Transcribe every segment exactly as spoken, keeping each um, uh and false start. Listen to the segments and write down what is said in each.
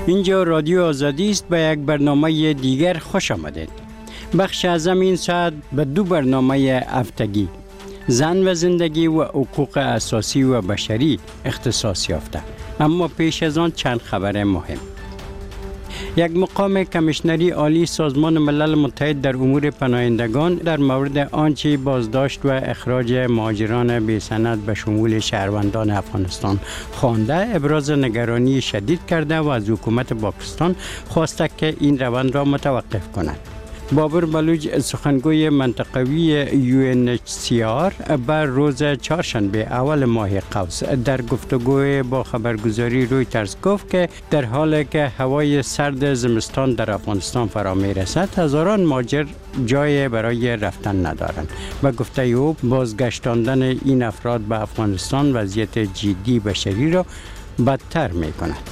اینجا رادیو آزادی است. به یک برنامه دیگر خوش آمدید. بخش از این ساعت به دو برنامه هفتگی زن و زندگی و حقوق اساسی و بشری اختصاص یافته. اما پیش از آن چند خبر مهم. یک مقام کمیشنری عالی سازمان ملل متحد در امور پناهندگان در مورد آنچه بازداشت و اخراج مهاجران بی سند به شمول شهروندان افغانستان خوانده ابراز نگرانی شدید کرده و از حکومت پاکستان خواسته که این روند را متوقف کند. بابر بلوچ سخنگوی منطقوی یو ان اچ سی آر بر روز چهارشنبه اول ماه قوس در گفتگوی با خبرگزاری رویترز گفت که در حالی که هوای سرد زمستان در افغانستان فرا می رسد، هزاران مهاجر جای برای رفتن ندارند و گفته او بازگشتاندن این افراد به افغانستان وضعیت جدی بشری را بدتر می کند.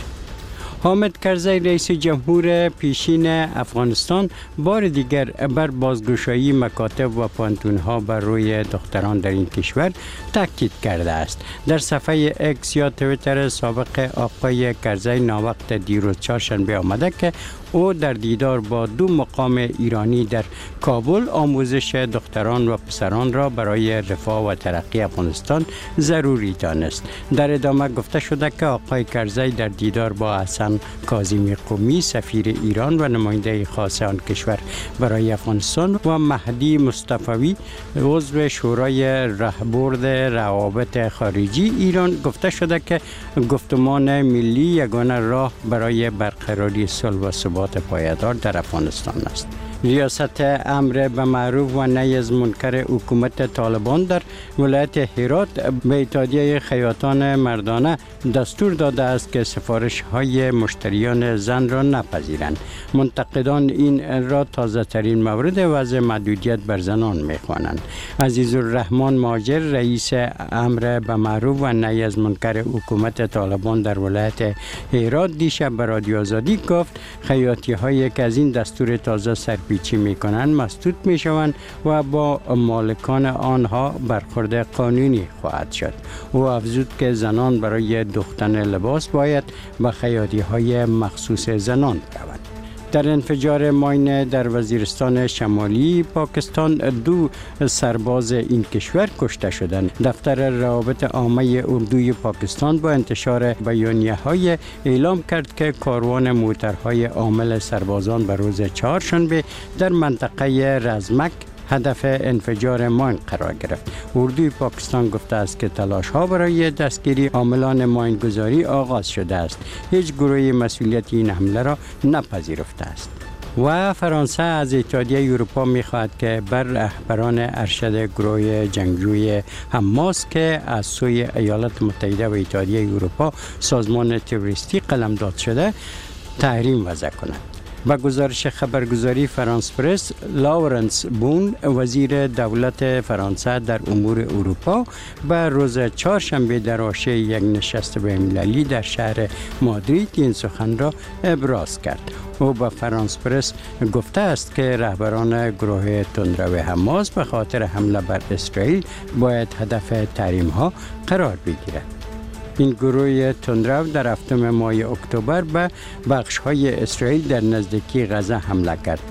حامد کرزی رئیس جمهور پیشین افغانستان بار دیگر بر بازگشایی مکاتب و پانتونها بر روی دختران در این کشور تاکید کرده است. در صفحه اکس یا تویتر سابق آقای کرزی ناوقت دیروز چهارشنبه آمده که او در دیدار با دو مقام ایرانی در کابل آموزش دختران و پسران را برای رفاه و ترقی افغانستان ضروری دانست. در ادامه گفته شده که آقای کرزی در دیدار با حسن کاظمی قمی سفیر ایران و نماینده خاص آن کشور برای افغانستان و مهدی مصطفی عضو شورای راهبرد روابط خارجی ایران گفته شده که گفتمان ملی یگانه راه برای برقراری صلح و ثبات پایدار در افغانستان است. ریاست امر به معروف و نهی از منکر حکومت طالبان در ولایت هرات به اتحادیه خیاطان مردانه دستور داده است که سفارش های مشتریان زن را نپذیرند. منتقدان این را تازه ترین مورد وضع محدودیت بر زنان می خوانند. عزیزالرحمن مهاجر رئیس امر به معروف و نهی از منکر حکومت طالبان در ولایت هرات دیشب به رادیو آزادی گفت خیاطی هایی که از این دستور تازه سر پیچی می کنند مسدود می شوند و با مالکان آنها برخورد قانونی خواهد شد. او افزود که زنان برای دوختن لباس باید به خیاطی های مخصوص زنان روند. در انفجار ماین در وزیرستان شمالی پاکستان دو سرباز این کشور کشته شدند. دفتر روابط عامه اردوی پاکستان با انتشار بیانیه های اعلام کرد که کاروان موترهای حامل سربازان به روز چهارشنبه در منطقه رزمک هدف انفجار ماین قرار گرفت. اردوی پاکستان گفته است که تلاش ها برای دستگیری عاملان ماینگذاری آغاز شده است. هیچ گروهی مسئولیت این حمله را نپذیرفته است. و فرانسه از اتحادیه اروپا می خواهد که بر رهبران ارشد گروه جنگجوی حماس که از سوی ایالات متحده و اتحادیه اروپا سازمان تروریستی قلمداد شده تحریم وضع کند. با گزارش خبرگزاری فرانس پرس، لاورنس بون وزیر دولت فرانسه در امور اروپا به روز چهارشنبه در حاشیه یک نشست بین‌المللی در شهر مادرید این سخن را ابراز کرد. او به فرانس پرس گفته است که رهبران گروه تندرو حماس به خاطر حمله بر اسرائیل باید هدف تحریم ها قرار بگیرد. این گروه تندرو در هفتم ماه اکتبر به بخش‌های اسرائیل در نزدیکی غزه حمله کرد.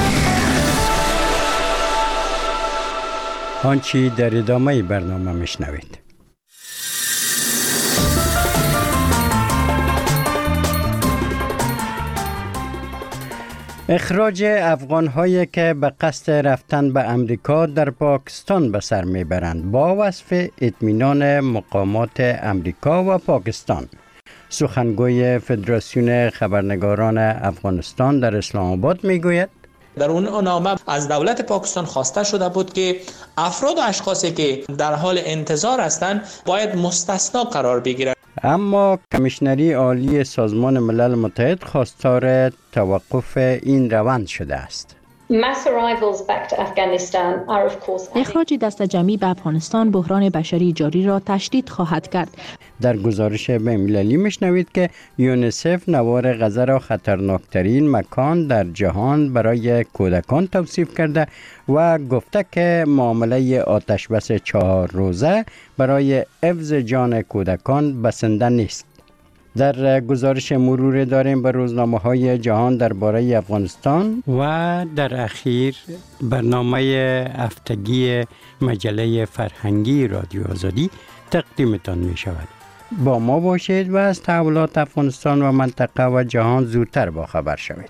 آنچه در ادامه برنامه میشنوید. اخراج افغان‌هایی که به قصد رفتن به امریکا در پاکستان به سر میبرند با وصف اطمینان مقامات امریکا و پاکستان. سخنگوی فدراسیون خبرنگاران افغانستان در اسلام آباد میگوید در اون نامه از دولت پاکستان خواسته شده بود که افراد و اشخاصی که در حال انتظار هستند باید مستثنا قرار بگیرند. اما کمیشنری عالی سازمان ملل متحد خواستار توقف این روند شده است. اخراج دست جمعی به افغانستان بحران بشری جاری را تشدید خواهد کرد. در گزارش بین‌المللی میشنوید که یونیسف نوار غزه را خطرناکترین مکان در جهان برای کودکان توصیف کرده و گفته که معامله آتش بس چهار روزه برای حفظ جان کودکان بسنده نیست. در گزارش مرور داریم به روزنامه های جهان درباره افغانستان و در اخیر برنامه هفتگی مجله فرهنگی رادیو آزادی تقدیمتان می شود. با ما باشید و از تحولات افغانستان و منطقه و جهان زودتر با خبر شوید.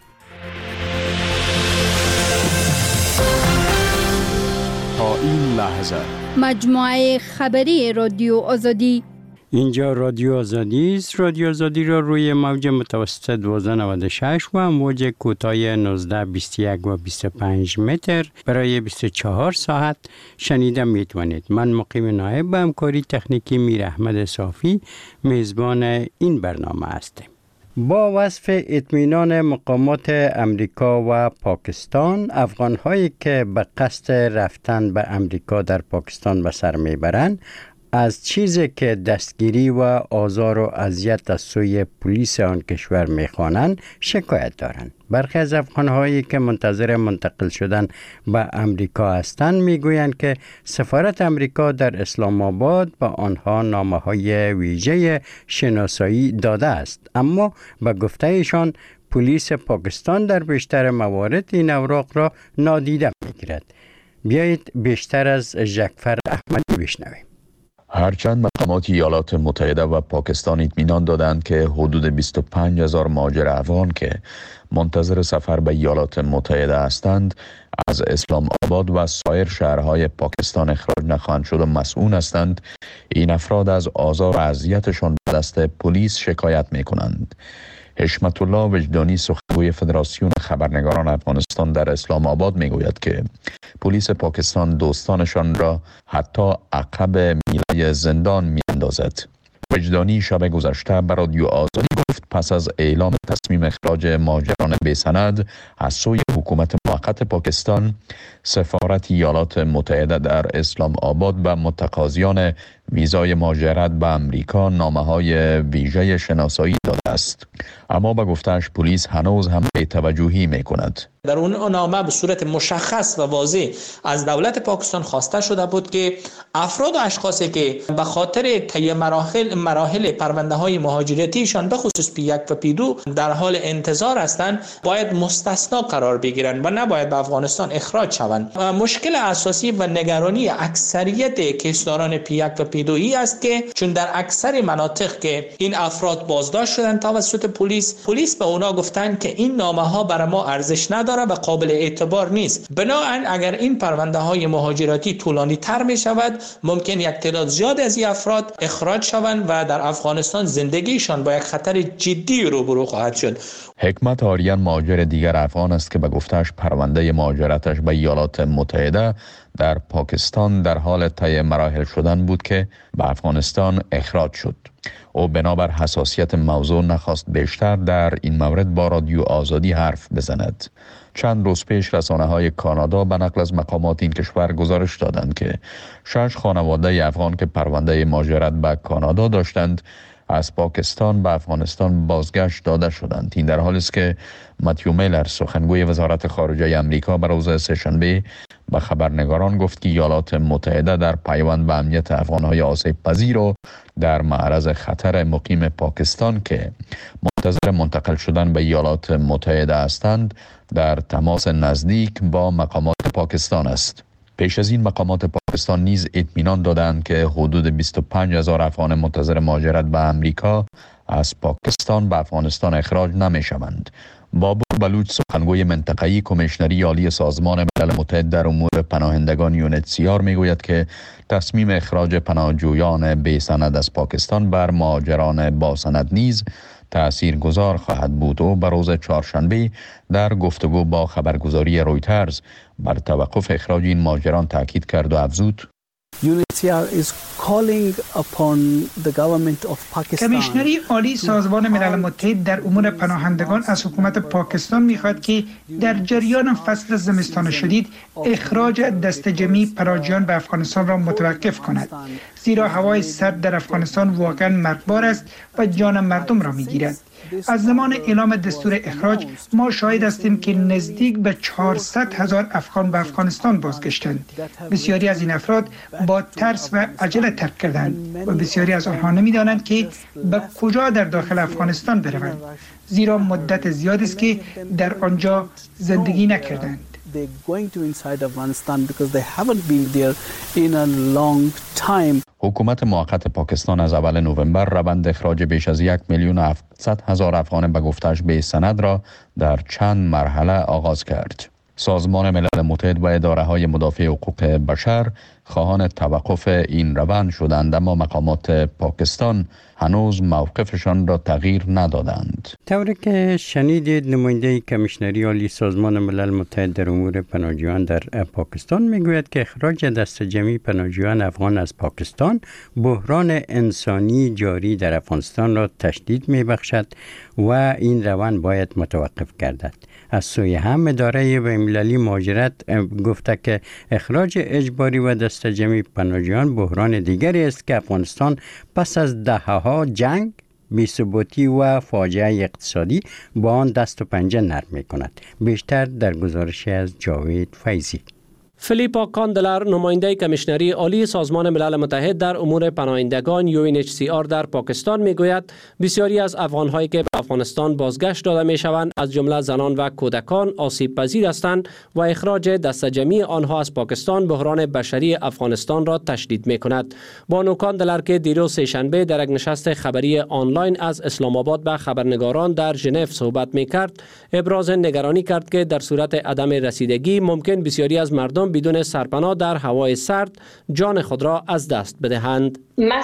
تا این لحظه مجموعه خبری رادیو آزادی. اینجا رادیو آزادی است. رادیو آزادی را روی موج متوسط دویست و نود و شش و موج کوتاه نوزده بیست و یک و بیست و پنج متر برای بیست و چهار ساعت شنیده می توانید. من مقیم نایب به همکاری تکنیکی میر احمد صافی میزبان این برنامه هستم. با وصف اطمینان مقامات امریکا و پاکستان، افغان‌هایی که به قصد رفتن به امریکا در پاکستان به سر میبرند از چیزی که دستگیری و آزار و اذیت از سوی پلیس آن کشور میخوانند شکایت دارند. برخی از افغان‌هایی که منتظر منتقل شدن به امریکا هستند میگویند که سفارت امریکا در اسلام آباد به آنها نامه‌های ویژه شناسایی داده است، اما به گفته ایشان پلیس پاکستان در بیشتر موارد این اوراق را نادیده میگیرد. بیایید بیشتر از جعفر احمدی بشنویم. هرچند مقامات ایالات متحده و پاکستان اطمینان دادند که حدود بیست و پنج هزار مهاجر افغان که منتظر سفر به ایالات متحده هستند از اسلام آباد و سایر شهرهای پاکستان اخراج نخواهند شد و مسئول هستند، این افراد از آزار و اذیتشان به دست پلیس شکایت می کنند. حشمت الله وجدانی سخنگوی فدراسیون خبرنگاران افغانستان در اسلام آباد می گوید که پلیس پاکستان دوستانشان را حتی عقب میله زندان می اندازد. وجدانی شب گذشته بر رادیو آزادی گفت پس از اعلام تصمیم اخراج مهاجران بی‌سند از سوی حکومت موقت پاکستان، سفارت ایالات متحده در اسلام آباد به متقاضیان ویزای مهاجرت به امریکا نامه‌های ویژه شناسایی داده است، اما به گفته‌اش پلیس هنوز هم بی‌توجهی می‌کند. در اون نامه به صورت مشخص و واضح از دولت پاکستان خواسته شده بود که افراد و اشخاصی که به خاطر طی مراحل مراحل پرونده های مهاجرتیشان به خصوص پی یک و پی دو در حال انتظار هستند باید مستثنا قرار بگیرند و نباید به افغانستان اخراج شوند. مشکل اساسی و نگرانی اکثریت کیسداران پی یک و پی دو ای است که چون در اکثر مناطق که این افراد بازداشت شدند توسط پلیس، پلیس به اونا گفتند که این نامه ها برای ما ارزش نداره و قابل اعتبار نیست. بنابراین اگر این پرونده های مهاجرتی طولانی تر می شود، ممکن یک تعداد زیاد از این افراد اخراج شوند و در افغانستان زندگیشان با یک خطر جدی روبرو خواهد شد. حکمت آریان مهاجر دیگر افغان است که به گفته‌اش پرونده مهاجرتش به ایالات متحده در پاکستان در حال طی مراحل شدن بود که به افغانستان اخراج شد. او بنابر حساسیت موضوع نخواست بیشتر در این مورد با رادیو آزادی حرف بزند. چند روز پیش رسانه‌های کانادا به نقل از مقامات این کشور گزارش دادند که شش خانواده افغان که پرونده مهاجرت به کانادا داشتند از پاکستان به افغانستان بازگشت داده شدند. این در حالی است که متیو میلر سخنگوی وزارت خارجه امریکا بر روز سه‌شنبه به خبرنگاران گفت که ایالات متحده در پیوند به امنیت افغان‌های آسیب پذیر و در معرض خطر مقیم پاکستان که منتظر منتقل شدن به ایالات متحده هستند در تماس نزدیک با مقامات پاکستان است. پیش از این مقامات پاکستان نیز اطمینان دادند که حدود بیست و پنج هزار افغان منتظر مهاجرت به امریکا از پاکستان به افغانستان اخراج نمی شوند. بابور بلوچ سخنگوی منطقه‌ای کمیشنری عالی سازمان ملل متحد در امور پناهندگان یونیسیار میگوید که تصمیم اخراج پناهجویان بی سند از پاکستان بر مهاجران با سند نیز تأثیرگذار خواهد بود و بر روز چهارشنبه در گفتگو با خبرگزاری رویترز بر توقف اخراج این مهاجران تاکید کرد و افزود: کمیشنری عالی سازمان ملل متحد در امور پناهندگان از حکومت پاکستان می‌خواهد که در جریان فصل زمستان شدید اخراج دسته جمعی پناهجویان به افغانستان را متوقف کند، زیرا هوای سرد در افغانستان واقعا مرگبار است و جان مردم را می‌گیرد. از زمان اعلام دستور اخراج ما شاهد هستیم که نزدیک به چهارصد هزار افغان به افغانستان بازگشتند. بسیاری از این افراد با طرح ترس و عجله ترک کردند و بسیاری از آنها نمی‌دانند که به کجا در داخل افغانستان بروند، زیرا مدت زیادی است که در آنجا زندگی نکردند. حکومت موقت پاکستان از اول نوامبر روند اخراج بیش از یک میلیون و هفتصد هزار افغان به گفتش بی سند را در چند مرحله آغاز کرد. سازمان ملل متحد و اداره‌های مدافع حقوق بشر خواهان توقف این روند شدند، اما مقامات پاکستان هنوز موقفشان را تغییر ندادند. طوری که شنیدید، نماینده کمیشنری عالی سازمان ملل متحد در امور پناهجویان در پاکستان میگوید که اخراج دست جمعی پناهجویان افغان از پاکستان بحران انسانی جاری در افغانستان را تشدید میبخشد و این روند باید متوقف گردد. از سوی هم اداره بین‌المللی مهاجرت گفته که اخراج اجباری و دست جمعی پناهجویان بحران دیگری است که افغانستان پس از دهه‌ها جنگ، بی‌ثباتی و فاجعه اقتصادی با آن دست و پنجه نرم می‌کند. بیشتر در گزارش از جاوید فیضی. فیلیپا کاندلر، نماینده کمیشنری عالی سازمان ملل متحد در امور پناهندگان یو این اچ سی آر در پاکستان میگوید بسیاری از افغان‌هایی که به افغانستان بازگشت داده میشوند از جمله زنان و کودکان آسیب پذیر هستند و اخراج دست جمعی آنها از پاکستان بحران بشری افغانستان را تشدید میکند. بانو کاندلر که دیروز سه‌شنبه در یک نشست خبری آنلاین از اسلام آباد به خبرنگاران در ژنو صحبت میکرد، ابراز نگرانی کرد که در صورت عدم رسیدگی ممکن بسیاری از مردم بدون سرپناه در هوای سرد جان خود را از دست بدهند.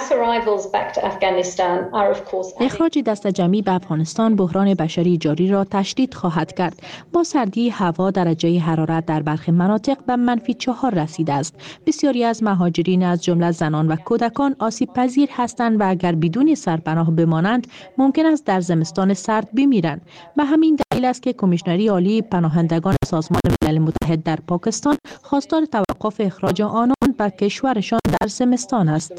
اخراج دست جمعی به افغانستان بحران بشری جاری را تشدید خواهد کرد. با سردی هوا درجه حرارت در برخی مناطق به منفی چهار رسیده است. بسیاری از مهاجرین از جمله زنان و کودکان آسیب پذیر هستند و اگر بدون سرپناه بمانند ممکن است در زمستان سرد بمیرند. به همین دلیل است که کمیشنری عالی پناهندگان سازمان ملل متحد در پاکستان خواستار توقف اخراج آنان به کشورشان در زمستان است.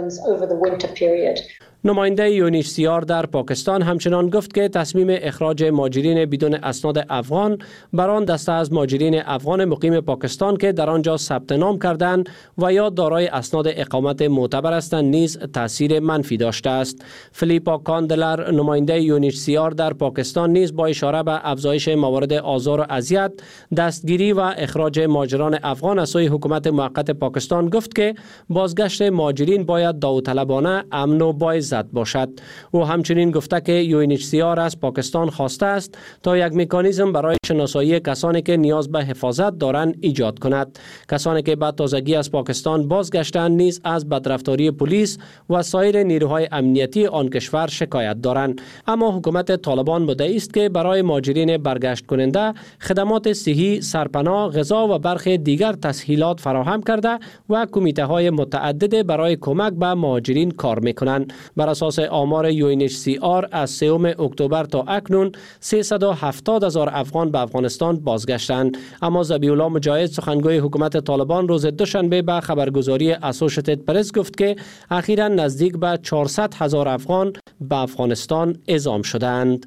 نماینده یو این اچ سی آر در پاکستان همچنان گفت که تصمیم اخراج مهاجرین بدون اسناد افغان بر آن دسته از مهاجرین افغان مقیم پاکستان که در آنجا ثبت نام کردند و یا دارای اسناد اقامت معتبر هستند نیز تاثیر منفی داشته است. فیلیپا کاندلر، نماینده یو این اچ سی آر در پاکستان، نیز با اشاره به افزایش موارد آزار و اذیت، دستگیری و اخراج مهاجران افغان از سوی حکومت موقت پاکستان گفت که بازگشت مهاجرین باید داوطلبانه، امن و باعث باشد. او همچنین گفته که یو این اچ سی آر از پاکستان خواسته است تا یک مکانیزم برای شناسایی کسانی که نیاز به حفاظت دارند ایجاد کند. کسانی که به تازگی از پاکستان بازگشتند نیز از بدرفتاری پلیس و سایر نیروهای امنیتی آن کشور شکایت دارند. اما حکومت طالبان مدعی است که برای مهاجرین برگشت کننده خدمات صحی، سرپناه، غذا و برخی دیگر تسهیلات فراهم کرده و کمیته های متعدد برای کمک به مهاجرین کار میکنند. بر اساس آمار یو این اچ سی آر از سوم اکتبر تا اکنون سیصد و هفتاد هزار افغان به افغانستان بازگشتند. اما ذبیح‌الله مجاهد، سخنگوی حکومت طالبان، روز دوشنبه به خبرگزاری اسوشیتد پرس گفت که اخیراً نزدیک به چهارصد هزار افغان به افغانستان اعزام شدند.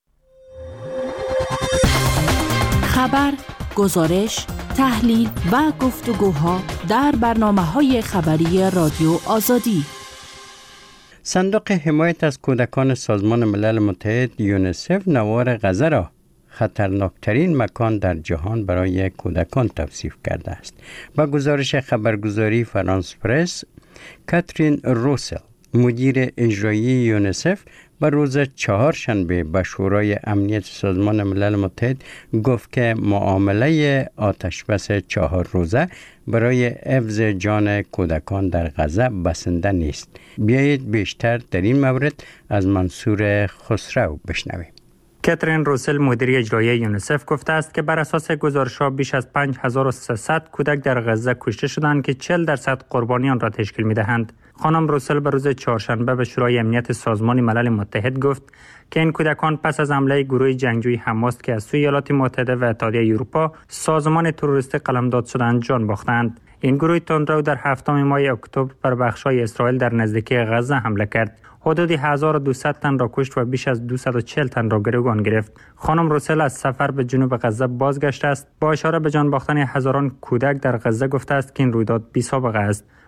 خبر، گزارش، تحلیل و گفتگوها در برنامه‌های خبری رادیو آزادی. صندوق حمایت از کودکان سازمان ملل متحد یونیسف نوار غزه را خطرناکترین مکان در جهان برای کودکان توصیف کرده است. با گزارش خبرگزاری فرانس پرس، کاترین روسل، مدیر اجرایی یونیسف، بر روز چهارشنبه به شورای امنیت سازمان ملل متحد گفت که معامله آتشبس چهار روزه برای حفظ جان کودکان در غزه بسنده نیست. بیایید بیشتر در این مورد از منصور خسرو بشنویم. کاترین روسل، مدیر اجرایی یونیسف، گفته است که بر اساس گزارش‌ها بیش از پنج هزار و سیصد کودک در غزه کشته شدند که چهل درصد قربانیان را تشکیل می‌دهند. خانم روسل به روز چهارشنبه به شورای امنیت سازمان ملل متحد گفت که این کودکان پس از حمله گروه جنگجوی حماس که از سوی ایالات متحده و اتحادیه اروپا سازمان تروریستی قلمداد شدند جان باختند. این گروه تندرو در هفتم ماه اکتبر بر بخش‌های اسرائیل در نزدیکی غزه حمله کرد. حدود هزار و دویست تن را کشت و بیش از دویست و چهل تن را گروگان گرفت. خانم روسل از سفر به جنوب غزه بازگشته است. با اشاره به جان باختن هزاران کودک در غزه گفته است که این رویداد بی‌سابقه است.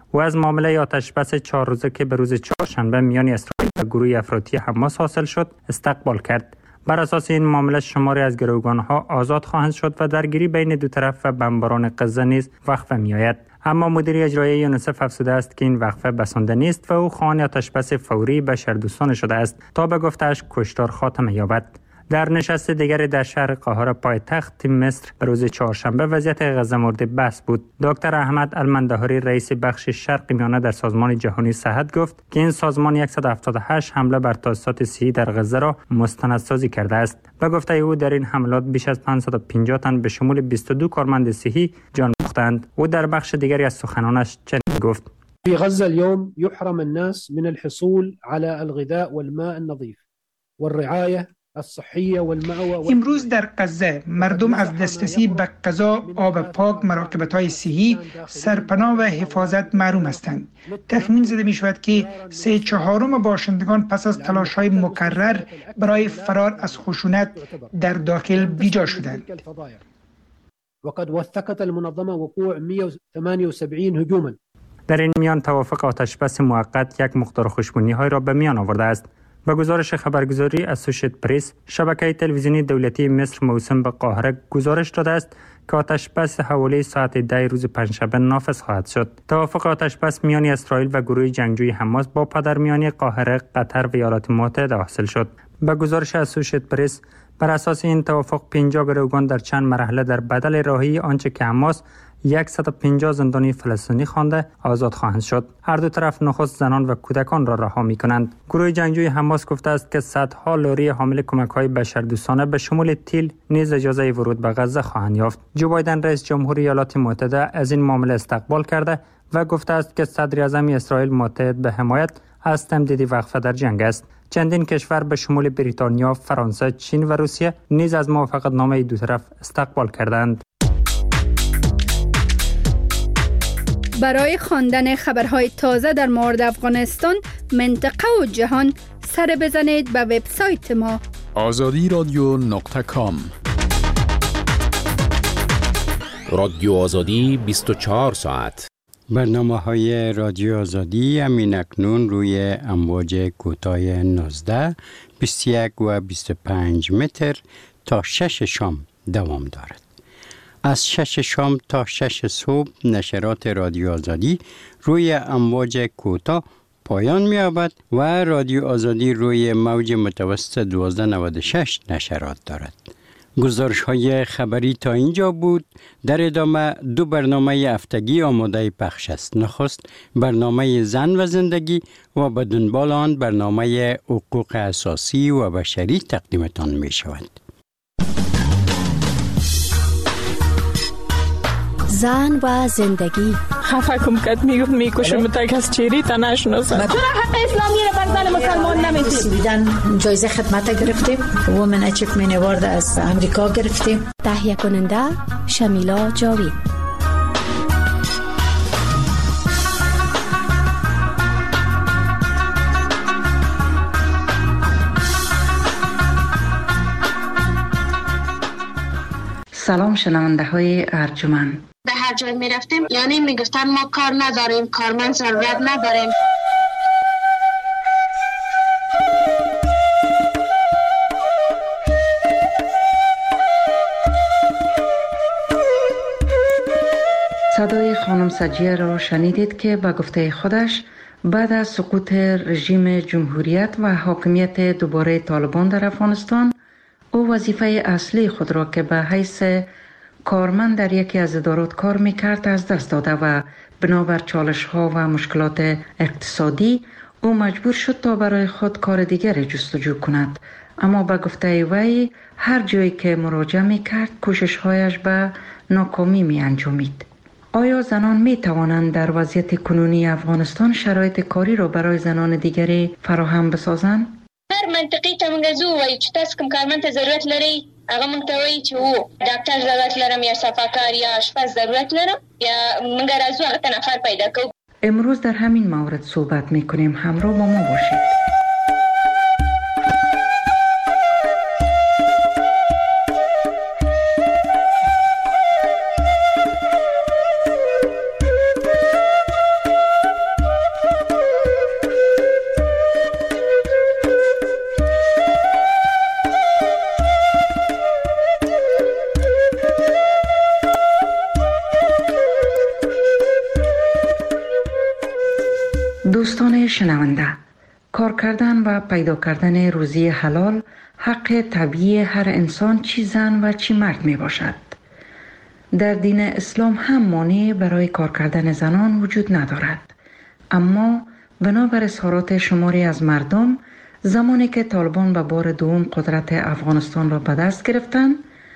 و از معامله آتش بس چهار روزه که به روز چهارشنبه میان اسرائیل و گروه افراطی حماس حاصل شد استقبال کرد. بر اساس این معامله شماری از گروگانها آزاد خواهند شد و درگیری بین دو طرف و بمباران غزه نیز وقفه می‌آید. اما مدیر اجرایی یونیسف افزوده است که این وقفه بسنده نیست و او خواهان آتشبس فوری بشردوستانه شده است تا به گفته‌اش کشتار خاتمه یابد. در نشست دیگری در شهر قاهره پایتخت مصر به روز چهارشنبه وضعیت غزه مورد بحث بود. دکتر احمد المندهاری رئیس بخش شرق میانه در سازمان جهانی صحت گفت که این سازمان صد و هفتاد و هشت حمله بر تاسیسات صحی در غزه را مستندسازی کرده است. به گفته او در این حملات بیش از پانصد و پنجاه تن به شمول بیست و دو کارمند صحی جان باختند. او در بخش دیگری از سخنانش چنین گفت: في غزة اليوم يحرم الناس من الحصول على الغذاء والماء النظيف والرعاية امروز در غزه مردم از دسترسی به غذا، آب پاک، مراقبت‌های صحی، سرپناه و حفاظت محروم هستند. تخمین زده می شود که سه چهارم باشندگان پس از تلاش‌های مکرر برای فرار از خشونت در داخل بیجا شدند. وقد وثقت المنظمه وقوع مئة وثمانية وسبعين هجوما. در این میان توافق آتشبس موقت یک مقدار خوشبینی‌های را به میان آورده است. با گزارش خبرگزاری اسوشییتد پرس، شبکه تلویزیونی دولتی مصر موسوم به قاهره گزارش داده است که آتشبس حوالی ساعت ده روز پنجشنبه نافذ خواهد شد. توافق آتشبس میان اسرائیل و گروه جنگجوی حماس با پدرمیانی قاهره، قطر و ایالات متحده حاصل شد. با گزارش اسوشییتد پرس، بر اساس این توافق پنجاه گروگان در چند مرحله در بدل راهی آنچه که حماس صد و پنجاه زندانی فلسطینی خوانده آزاد خواهند شد. هر دو طرف نخست زنان و کودکان را رها می کنند. گروه جنگجوی حماس گفته است که صدها لوری حامل کمک‌های بشردوستانه به شمول تیل نیز اجازه ورود به غزه خواهند یافت. جو بایدن رئیس جمهور ایالات متحده از این معامله استقبال کرده و گفته است که صدر اعظم اسرائیل متحد به حمایت از تمدید وقفه در جنگ است. چندین کشور به شمول بریتانیا، فرانسه، چین و روسیه نیز از موافقتنامه دو طرف استقبال کردند. برای خواندن خبرهای تازه در مورد افغانستان، منطقه و جهان، سر بزنید به وبسایت ما آزادی رادیو نقطه کام. رادیو آزادی بیست و چهار ساعت. برنامه های رادیو آزادی همین اکنون روی امواج کوتاه نوزده، بیست و یک و بیست و پنج متر تا شش شام دوام دارد. از شش شام تا شش صبح نشرات رادیو آزادی روی امواج کوتاه پایان می‌یابد و رادیو آزادی روی موج متوسط دوازده نود و شش نشرات دارد. گزارش های خبری تا اینجا بود. در ادامه دو برنامه هفتگی آماده پخش است. نخست برنامه زن و زندگی و به دنبال آن برنامه حقوق اساسی و بشری تقدیمتان می شود. زن و زندگی. خفه کم کت میگفت میکشم تک از چیری تا نشناسم. چرا حق اسلامی رو بر زن مسلمان نمیدید؟ سویدن جایزه خدمت گرفتیم. وومن اچیومنت اوارد از امریکا گرفتیم. تهیه کننده شمیلا جاوید. سلام شنونده های ارجمند. به هر جای می رفتیم یعنی می گفتن ما کار نداریم، کارمند ضرورت نداریم. صدای خانم سجیه را شنیدید که به گفته خودش بعد از سقوط رژیم جمهوریت و حاکمیت دوباره طالبان در افغانستان، او وظیفه اصلی خود را که به حیث کارمند در یکی از ادارات کار میکرد از دست داده و بنابر چالش ها و مشکلات اقتصادی او مجبور شد تا برای خود کار دیگر جستجو کند. اما به گفته وی هر جایی که مراجعه میکرد کوشش هایش به ناکامی می انجامید. آیا زنان می توانند در وضعیت کنونی افغانستان شرایط کاری را برای زنان دیگری فراهم بسازند؟ هر منطقی ته مونږ زو وایو چې تاسو کوم کارمند ته ضرورت لرئ، هغه مونږ ته وایي چې و ډاکټر ضرورت لرم یا صفاکار یا آشپز ضرورت لرم، یا مونږ راځو هغه ته نفر پیدا کوو. امروز در همین مورد صحبت میکنیم. همراه با ما باشید. دوستان شنونده، کار کردن و پیدا کردن روزی حلال حق طبیعی هر انسان، چی زن و چی مرد می باشد. در دین اسلام هم مانع برای کار کردن زنان وجود ندارد، اما بنابر اظهارات شماری از مردم زمانی که طالبان به بار دوم قدرت افغانستان را به دست گرفتند،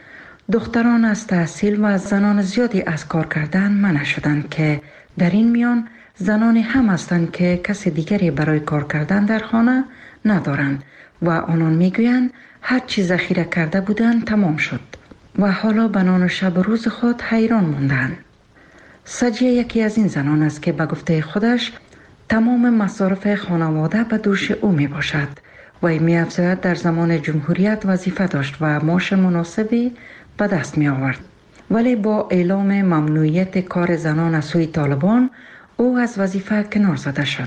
دختران از تحصیل و زنان زیادی از کار کردن منع شدند که در این میان زنانی هم هستند که کسی دیگری برای کار کردن در خانه ندارند و آنان میگویند هر چیز ذخیره کرده بودند تمام شد و حالا به نان شب و روز خود حیران ماندند. سجیه یکی از این زنان است که به گفته خودش تمام مصارف خانواده به دوش او می باشد و می افزاید در زمان جمهوریت وظیفه داشت و معاش مناسبی به دست می آورد. ولی با اعلام ممنوعیت کار زنان از سوی طالبان او از وظیفه کنار زده شد.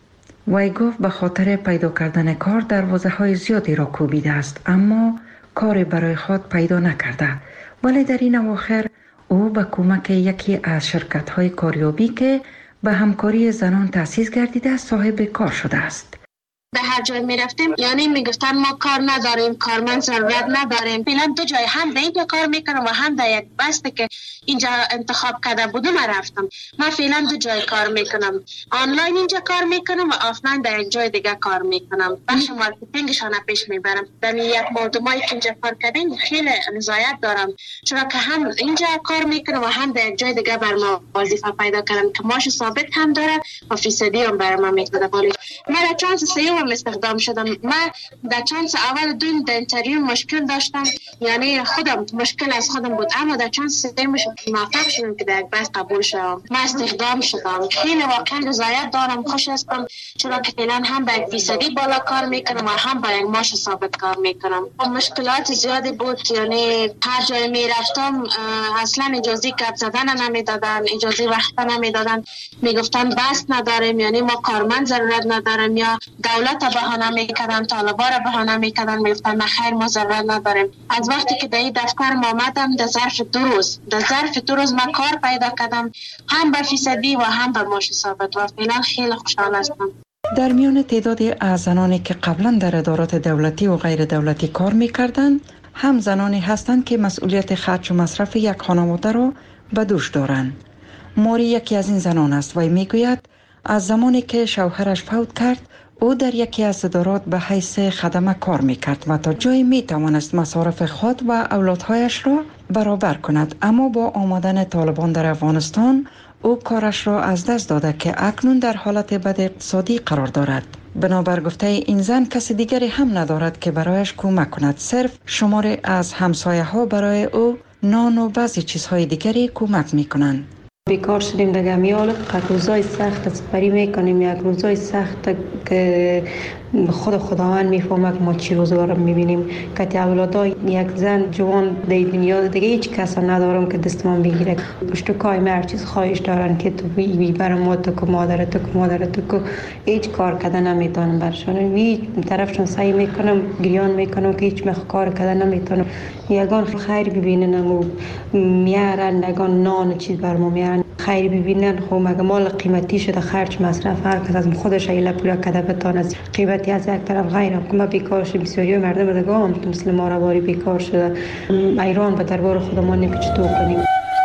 وی گفت به خاطر پیدا کردن کار دروازه های زیادی را کوبیده است، اما کاری برای خود پیدا نکرده. ولی در این اواخر او به کمک یکی از شرکت های کاریابی که به همکاری زنان تأسیس گردیده صاحب کار شده است. به هر جای می رفتیم یعنی می گفتن ما کار نداریم، کارمند ضرورت نداریم. فعلا دو جای هم در اینجا کار میکنم و هم در یک بسته که اینجا انتخاب کرده بودم رفتم. من فعلا دو جای کار میکنم، آنلاین اینجا کار میکنم و آفلاین در یک جای دیگه کار میکنم. بخش مارکتینگشان پیش میبرم. در یک مردمایی که اینجا کار کردیم خیلی رضایت دارم، چرا که هم اینجا کار میکنم و هم در یک جای دیگه بر ما وظیفه پیدا کردم که ماش ثابت هم داره و فیصدی هم بر ما میده. ولی من چانس سیوم استخدام شدم. من در چانس اول دو در اینترویو مشکل داشتم، یعنی خودم مشکل از خودم بود، اما در چانس سیوم موفق شدم که در یک بحث قبول شدم. من استخدام شدم. خیلی واقعا رضایت دارم، خوش هستم، چرا که فعلا هم به یک فیصدی بالا کار میکنم و هم با یک معاش ثابت کار میکنم. مشکلات زیادی بود، یعنی هر جای میرفتم اصلا اجازه گپ زدن نمیدادن، اجازه وقت نمیدادن، میگفتن بس نداریم، یعنی ما کارمند ضرورت نداریم، یا دولت بهانه میکردن، طالبا را بهانه میکردن، میگفتن خیر ما ضرورت نداریم. از وقتی که در این دفتر ما آمدم در ظرف دو روز در ظرف دو روز من کار پیدا کردم، هم به فیصدی و هم به معاش ثابت و فعلا خیلی خوشحال هستم. در میان تعدادی از زنانی که قبلا در ادارات دولتی و غیر دولتی کار میکردند، هم زنانی هستند که مسئولیت خرج و مصرف یک خانواده را به دوش دارند. ماری یکی از این زنان است و میگوید از زمانی که شوهرش فوت کرد او در یکی از ادارات به حیث خدمه کار میکرد و تا جایی میتوانست مصارف خود و اولادهایش را برابر کند، اما با آمدن طالبان در افغانستان او کارش را از دست داده که اکنون در حالت بد اقتصادی قرار دارد. بنابر گفته این زن کسی دیگری هم ندارد که برایش کمک کند، صرف شماری از همسایه ها برای او نان و بعضی چیزهای دیگری کمک میکنند. بیکار شدیم در گمیال، روزای سخت سپری میکنیم، یک روزای سخت که خود خداوند میفهمه که ما چی روزگار رو میبینیم. که اولادای یک زن جوان در دنیا دیگه هیچ کس ندارم که دستمان بگیره. پشت کای هر چیز خواهش دارن که تو بی برای ما تو که مادر تو که مادر تو که هیچ کار کردن نمیتونم برشان. هیچ طرفشون سعی میکنم گریان میکنم که هیچ مخ کار کردن نمیتونم. یگان خیر ببینن و میارن، یگان نان چیز بر ما میارن خیر ببینن. خب مگه مال قیمتی شده، خرج مصرف هر کس از خودش ایله پولا کده بتانه از قیمتی از یک طرف غیر که ما بیکار شدیم. بسیاری مردم دیگه هم مثل ما رواری بیکار شده. ایران به دربار خودمان نمیشه تو کنیم.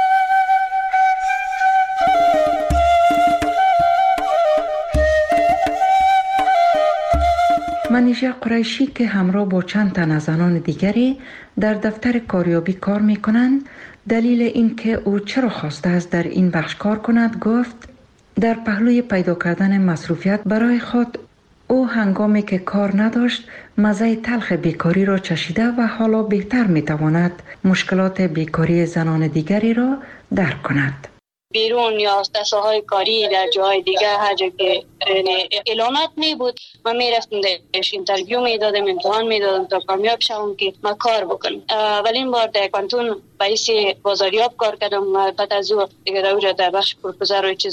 منیژه قریشی که همراه با چند تن از زنان دیگری در دفتر کاریابی کار می کنند، دلیل این که او چرا خواسته است در این بخش کار کند گفت در پهلوی پیدا کردن مصروفیت برای خود او هنگامی که کار نداشت مزه تلخ بیکاری را چشیده و حالا بهتر می تواند مشکلات بیکاری زنان دیگری را درک کند. بیرون یا دسته‌های کاری در جای دیگه هر جا که اعلانات می بود من می رفتم درش اینترویو می دادم، امتحان می دادم تا کامیاب شوم که ما کار بکنم. اولین بار در کانتون باعث بازاریاب کار کردم و بعد از او دیگه در در بخش پروپوزر و چیزا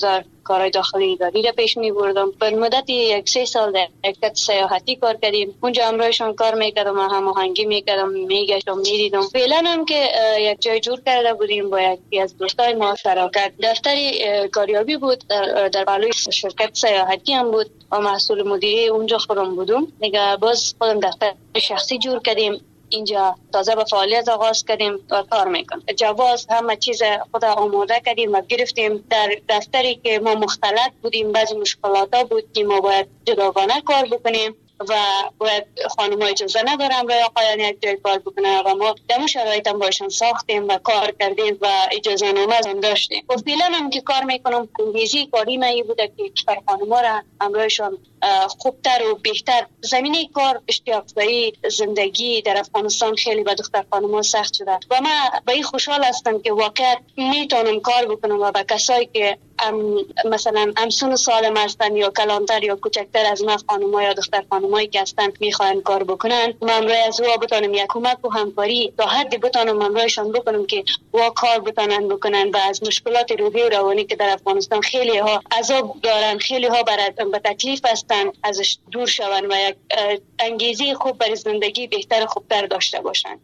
کارهای داخلی اداری را پیش می بردم. به مدت یک سه سال در شرکت سیاحتی کار کردیم. اونجا همراهشان کار میکردم، هماهنگی میکردم، میگشتم، میدیدم. فعلا هم که یک جای جور کرده بودیم با یکی از دوستای ما شراکت. دفتری کاریابی بود در در بالای شرکت سیاحتی هم بود و مسئول مدیری اونجا خودم بودم. دیگه باز خودم دفتر شخصی جور کردیم. اینجا تازه به فعالیت آغاز کردیم و کار میکنم. جواز همه چیز خود آماده کردیم و گرفتیم. در دفتری که ما مختلط بودیم، بعضی مشکلات ها بود که ما باید جداگانه کار بکنیم و باید خانم ها اجازه ندارم روی آقایان یک جای کار بکنن و ما دمو شرایط هم باشن ساختیم و کار کردیم و اجازه نامه هم داشتیم. و فعلا هم که کار میکنم کنگیزی کاری مایی بوده که کشور خانم ها را همراهشان خوبتر و بهتر زمینه کار اشتیاقزایی زندگی در افغانستان خیلی به دختر خانم ها سخت شده و من به این خوشحال هستم که واقعا میتونم کار بکنم و به کسایی که ام مثلا امسون سالم هستن یا کلانتر یا کوچکتر از من خانم ها یا دختر خانم هایی که هستن میخواین کار بکنن، من امروی از او بتانم یک کمک و همکاری تا حدی بتانم امرویشان بکنم که وا کار بتانن بکنن و از مشکلات روحی و روانی که در افغانستان خیلی ها عذاب دارن، خیلی ها به تکلیف هستن، ازش دور شون و یک انگیزه خوب برای زندگی بهتر خوبتر داشته باشن.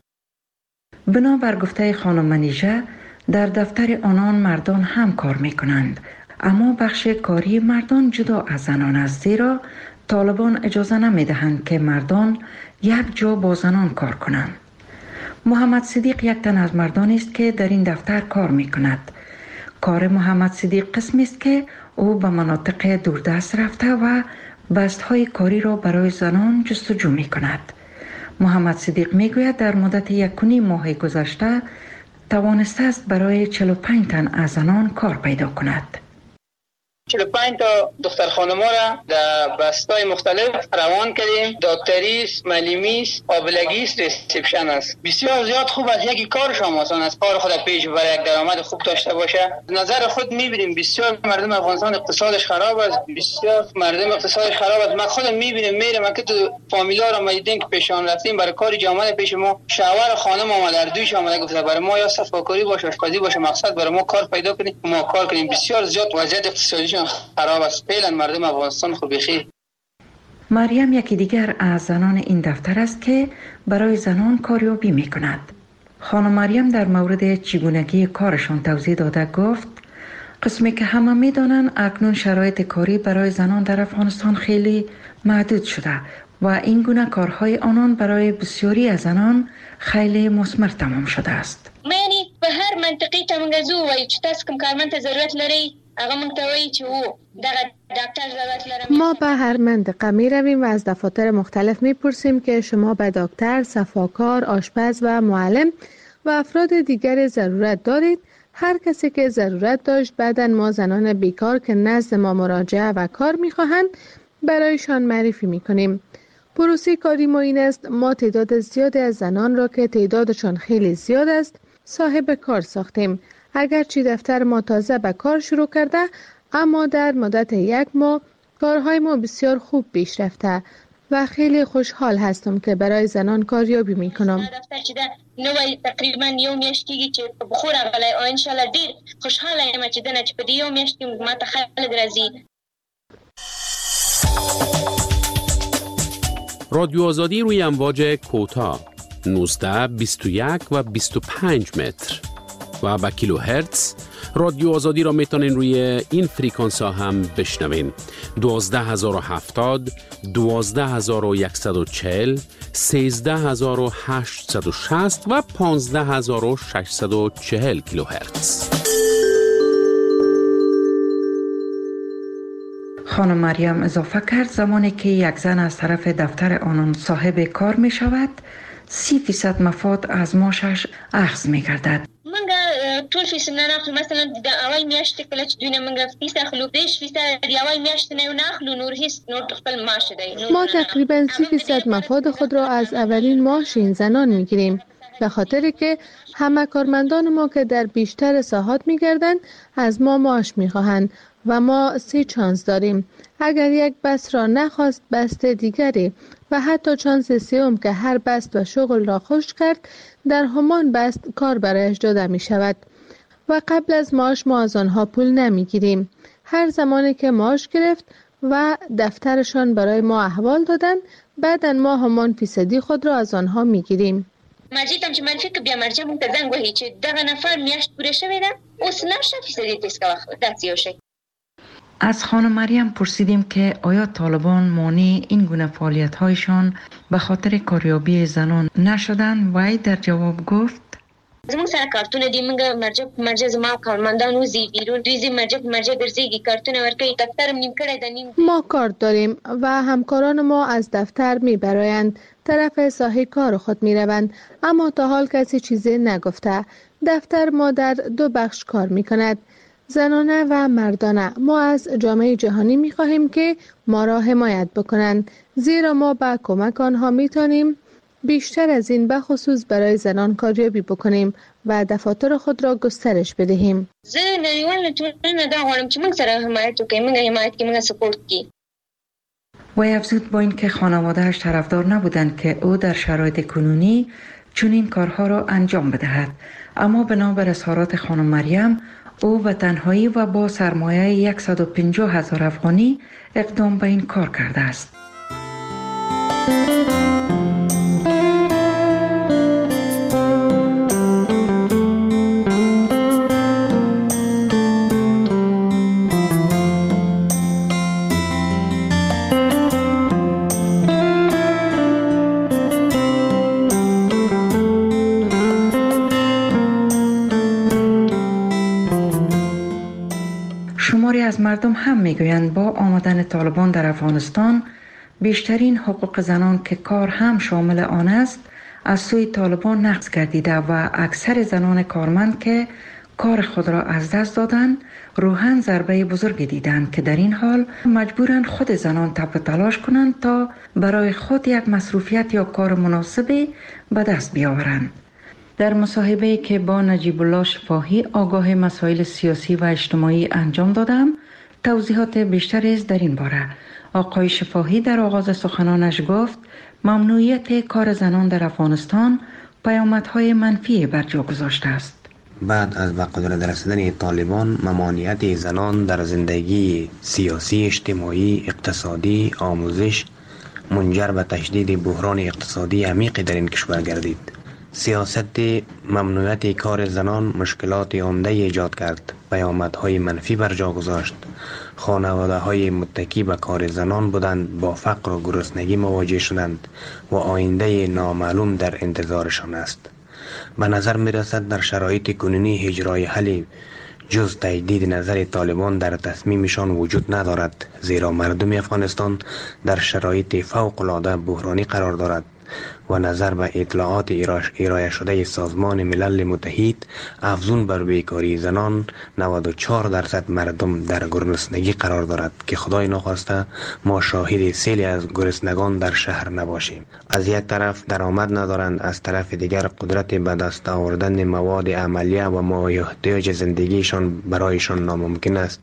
بنابر گفته خانم منیژه، در دفتر آنان مردان هم کار می کنند، اما بخش کاری مردان جدا از زنان است، زیرا طالبان اجازه نمی دهند که مردان یک جا با زنان کار کنند. محمد صدیق یک تن از مردان است که در این دفتر کار می کند. کار محمد صدیق قسمی است که او به مناطق دوردست رفته و بستهای کاری را برای زنان جستجو می کند. محمد صدیق می گوید در مدت یک و نیم ماه گذشته توانسته است برای چهل و پنج تن از زنان کار پیدا کند. چهل و پنج تا دختر خانم‌ها را در بستای مختلف روان کردیم. دکتری است، معلمی است، قابلگی است، ریسپشن است. بسیار زیاد خوب است. یکی کار شما آسان است، کار خود پیش برای یک درآمد خوب داشته باشه. نظر خود می‌بینیم بسیار مردم افغانستان اقتصادش خراب است، بسیار مردم اقتصادش خراب است. من خودم می‌بینم میرم که تو فامیلا را می‌دیدیم که پیشان رفتیم برای کاری جامعه پیش ما شوهر خانم آمد، در دویش آمده گفته برای ما یا صفاکاری باشه، آشپزی باشه، مقصد برای ما کار پیدا کنیم، ما کار کنیم. بسیار زیاد وضعیت اقتصادی خراب است. فعلا مردم افغانستان خوب بخیر. مریم یکی دیگر از زنان این دفتر است که برای زنان کاریابی می کند. خانم مریم در مورد چگونگی کارشان توضیح داده گفت قسمی که همه می دانند اکنون شرایط کاری برای زنان در افغانستان خیلی محدود شده و این گونه کارهای آنان برای بسیاری از زنان خیلی مثمر تمام شده است. یعنی به هر منطقی تمنگزو و چه تاس کم کارمند ضرورت لري هغه مونږ ته وایي چې و دغه ډاکټر ضرورت لرم. ما به هر منطقه می رویم و از دفاتر مختلف می پرسیم که شما به دکتر، صفاکار، آشپز و معلم و افراد دیگر ضرورت دارید. هر کسی که ضرورت داشت بعداً ما زنان بیکار که نزد ما مراجعه و کار می خواهند برایشان معرفی می کنیم. پروسه کاری ما این است ما تعداد زیادی از زنان را که تعدادشان خیلی زیاد است صاحب کار ساختیم. اگرچه دفتر ما تازه به کار شروع کرده اما در مدت یک ماه کارهای ما بسیار خوب پیش رفته و خیلی خوشحال هستم که برای زنان کاریابی می کنم. دفتر چې ده نوې تقریبا یو میاشت کېږي چې په خور راغلی او انشاءالله ډېر خوشحاله یم چې دنه چې په دې یو میاشت کې ما ته خلک راځي. رادیو آزادی روی امواج کوتاه نوزده، بیست و یک و بیست و پنج متر و با کیلو هرتز. رادیو آزادی را میتونین روی این فریکانس ها هم بشنوین: دوازده هزار و هفتاد، دوازده هزار و صد و چهل، سیزده هزار و هشتصد و شصت و پانزده هزار و ششصد و چهل کیلو هرتز. خانم مریم اضافه کرد زمانی که یک زن از طرف دفتر آنان صاحب کار می شود سی فیصد مفاد از معاشش اخذ می گردد. منګه ټول فیصد نه ناخلو، مثلا د اول میاشت کله چې دوی منګه فیصد اخلو دیش فیصد د اول میاشت نه ناخلو نور هیڅ نور خپل معاش دی. ما تقریبا سی فیصد مفاد خود را از اولین معاش این زنان میگیریم به خاطر که همه کارمندان ما که در بیشتر ساحات میگردند از ما معاش میخواهند و ما سه چانس داریم. اگر یک بست را نخواست بست دیگری و حتی چانس سوم که هر بست و شغل را خوش کرد در همان بست کار برایش داده می شود و قبل از معاش ما از آنها پول نمی گیریم. هر زمانی که معاش گرفت و دفترشان برای ما احوال دادن، بعداً ما همان فیصدی خود را از آنها میگیریم. مرجع چې منفي که بیا مرجع مونږ ته زنګ وهي چې دغه نفر میاشت پوره شوې ده، اوس نشه فیصدي تیز کوه. داسې یو شی. از خانم مریم پرسیدیم که آیا طالبان مانع این گونه فعالیت‌هایشان به خاطر کاریابی زنان نشدند؟ وی در جواب گفت زموږ سره کارتونه دي، موږ مرجع مرجع زما کارمندان وزي بیرون، دوی زی مرجع مرجع ګرځيږي، کارتونه ورکوي، دفترم نیم کړی د نیم. ما کارت داریم و همکاران ما از دفتر میبرایند، طرف ساحه کار خود میروند، اما تا حال کسی چیزی نگفته. دفتر ما در دو بخش کار میکند، زنانه و مردانه. ما از جامعه جهانی میخواهیم که ما را حمایت بکنند، زیرا ما با کمک آنها میتونیم بیشتر از این به خصوص برای زنان کاریابی بکنیم و دفاتر خود را گسترش بدهیم. زه نړیوال ټولنه دا غواړم چې موږ سره حمایت وکړي، موږ حمایت کې موږ سپورت کړي. وی افزود با اینکه خانواده‌اش طرفدار نبودند که او در شرایط کنونی چنین کارها را انجام بدهد، اما بنابر اظهارات خانم مریم او به تنهایی و با سرمایه صد و پنجاه هزار افغانی اقدام به این کار کرده است. شماری از مردم هم میگویند با آمدن طالبان در افغانستان بیشترین حقوق زنان که کار هم شامل آن است از سوی طالبان نقض گردیده و اکثر زنان کارمند که کار خود را از دست دادند روحاً ضربه بزرگی دیدند که در این حال مجبورند خود زنان تب تلاش کنند تا برای خود یک مصروفیت یا کار مناسبی به دست بیاورند. در مصاحبه‌ای که با نجیب الله شفاهی آگاه مسائل سیاسی و اجتماعی انجام دادم توضیحات بیشتری است در این باره. آقای شفاهی در آغاز سخنانش گفت ممنوعیت کار زنان در افغانستان پیامدهای منفی بر جا گذاشته است. بعد از به قدرت رسیدن طالبان ممانعت زنان در زندگی سیاسی، اجتماعی، اقتصادی، آموزش منجر به تشدید بحران اقتصادی عمیق در این کشور گردید. سیاست ممنوعیت کار زنان مشکلات عمده ایجاد کرد، پیامدهای منفی بر جا گذاشت. خانواده های متکی به کار زنان بودند با فقر و گرسنگی مواجه شدند و آینده نامعلوم در انتظارشان است. به نظر می رسد در شرایط کنونی اجرای حل جز تجدید نظر طالبان در تصمیمشان وجود ندارد، زیرا مردم افغانستان در شرایط فوق العاده بحرانی قرار دارد و نظر به اطلاعات ارائه شده سازمان ملل متحد افزون بر بیکاری زنان نود و چهار درصد مردم در گرسنگی قرار دارد که خدای نخواسته ما شاهد سیلی از گرسنگان در شهر نباشیم. از یک طرف درآمد ندارند، از طرف دیگر قدرت به دست آوردن مواد عملیه و مایحتاج زندگیشان برایشان ناممکن است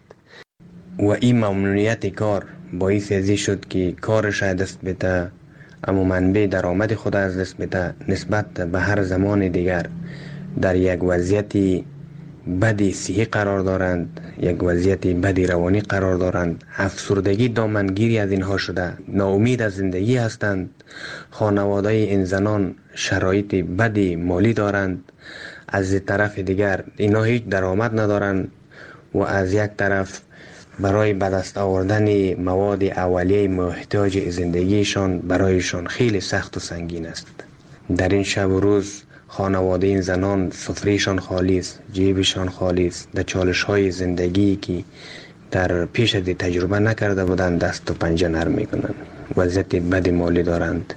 و این ممنوعیت کار باعث ازی شد که کارش دست بده اما منبع درآمد خود از دست بده، نسبت به هر زمان دیگر در یک وضعیت بدی صحی قرار دارند، یک وضعیت بدی روانی قرار دارند. افسردگی دامنگیری از اینها شده، ناامید از زندگی هستند. خانواده این زنان شرایط بدی مالی دارند، از طرف دیگر اینا هیچ درآمد ندارند و از یک طرف برای به دست آوردن مواد اولیه محتاج زندگیشان برایشان خیلی سخت و سنگین است. در این شب و روز خانواده این زنان سفرهشان خالی است، جیبشان خالی است. در چالش های زندگی که در پیش از تجربه نکرده بودند دست و پنجه نرم میکنند. وضعیت بد مالی دارند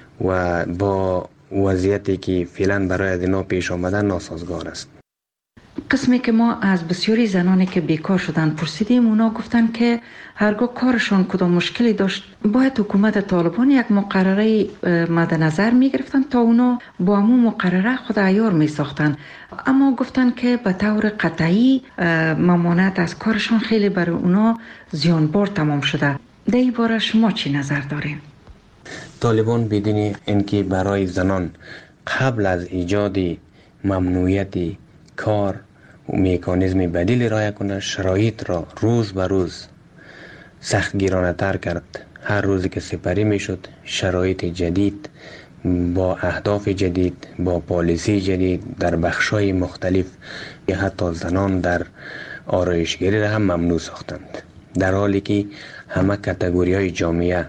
و با وضعیتی که فعلا برای اینا پیش آمدن ناسازگار است. قسمی که ما از بسیاری زنانی که بیکار شدن پرسیدیم، اونا گفتن که هرگاه کارشان کدام مشکلی داشت باید حکومت طالبان یک مقرره مد نظر می گرفتن تا اونا با همون مقرره خود عیار می ساختن، اما گفتن که به طور قطعی ممانعت از کارشان خیلی برای اونا زیانبار تمام شده. در این باره شما چی نظر دارین؟ طالبان بدین اینکه برای زنان قبل از ایجاد ممنوعیت کار مکانیزم بدیل رای کنه، شرایط را روز به روز سخت گیرانه تر کرد. هر روزی که سپری می شد شرایط جدید با اهداف جدید، با پالیسی جدید در بخشای مختلف، حتی زنان در آرایشگری را هم ممنوع ساختند، در حالی که همه کاتگوری های جامعه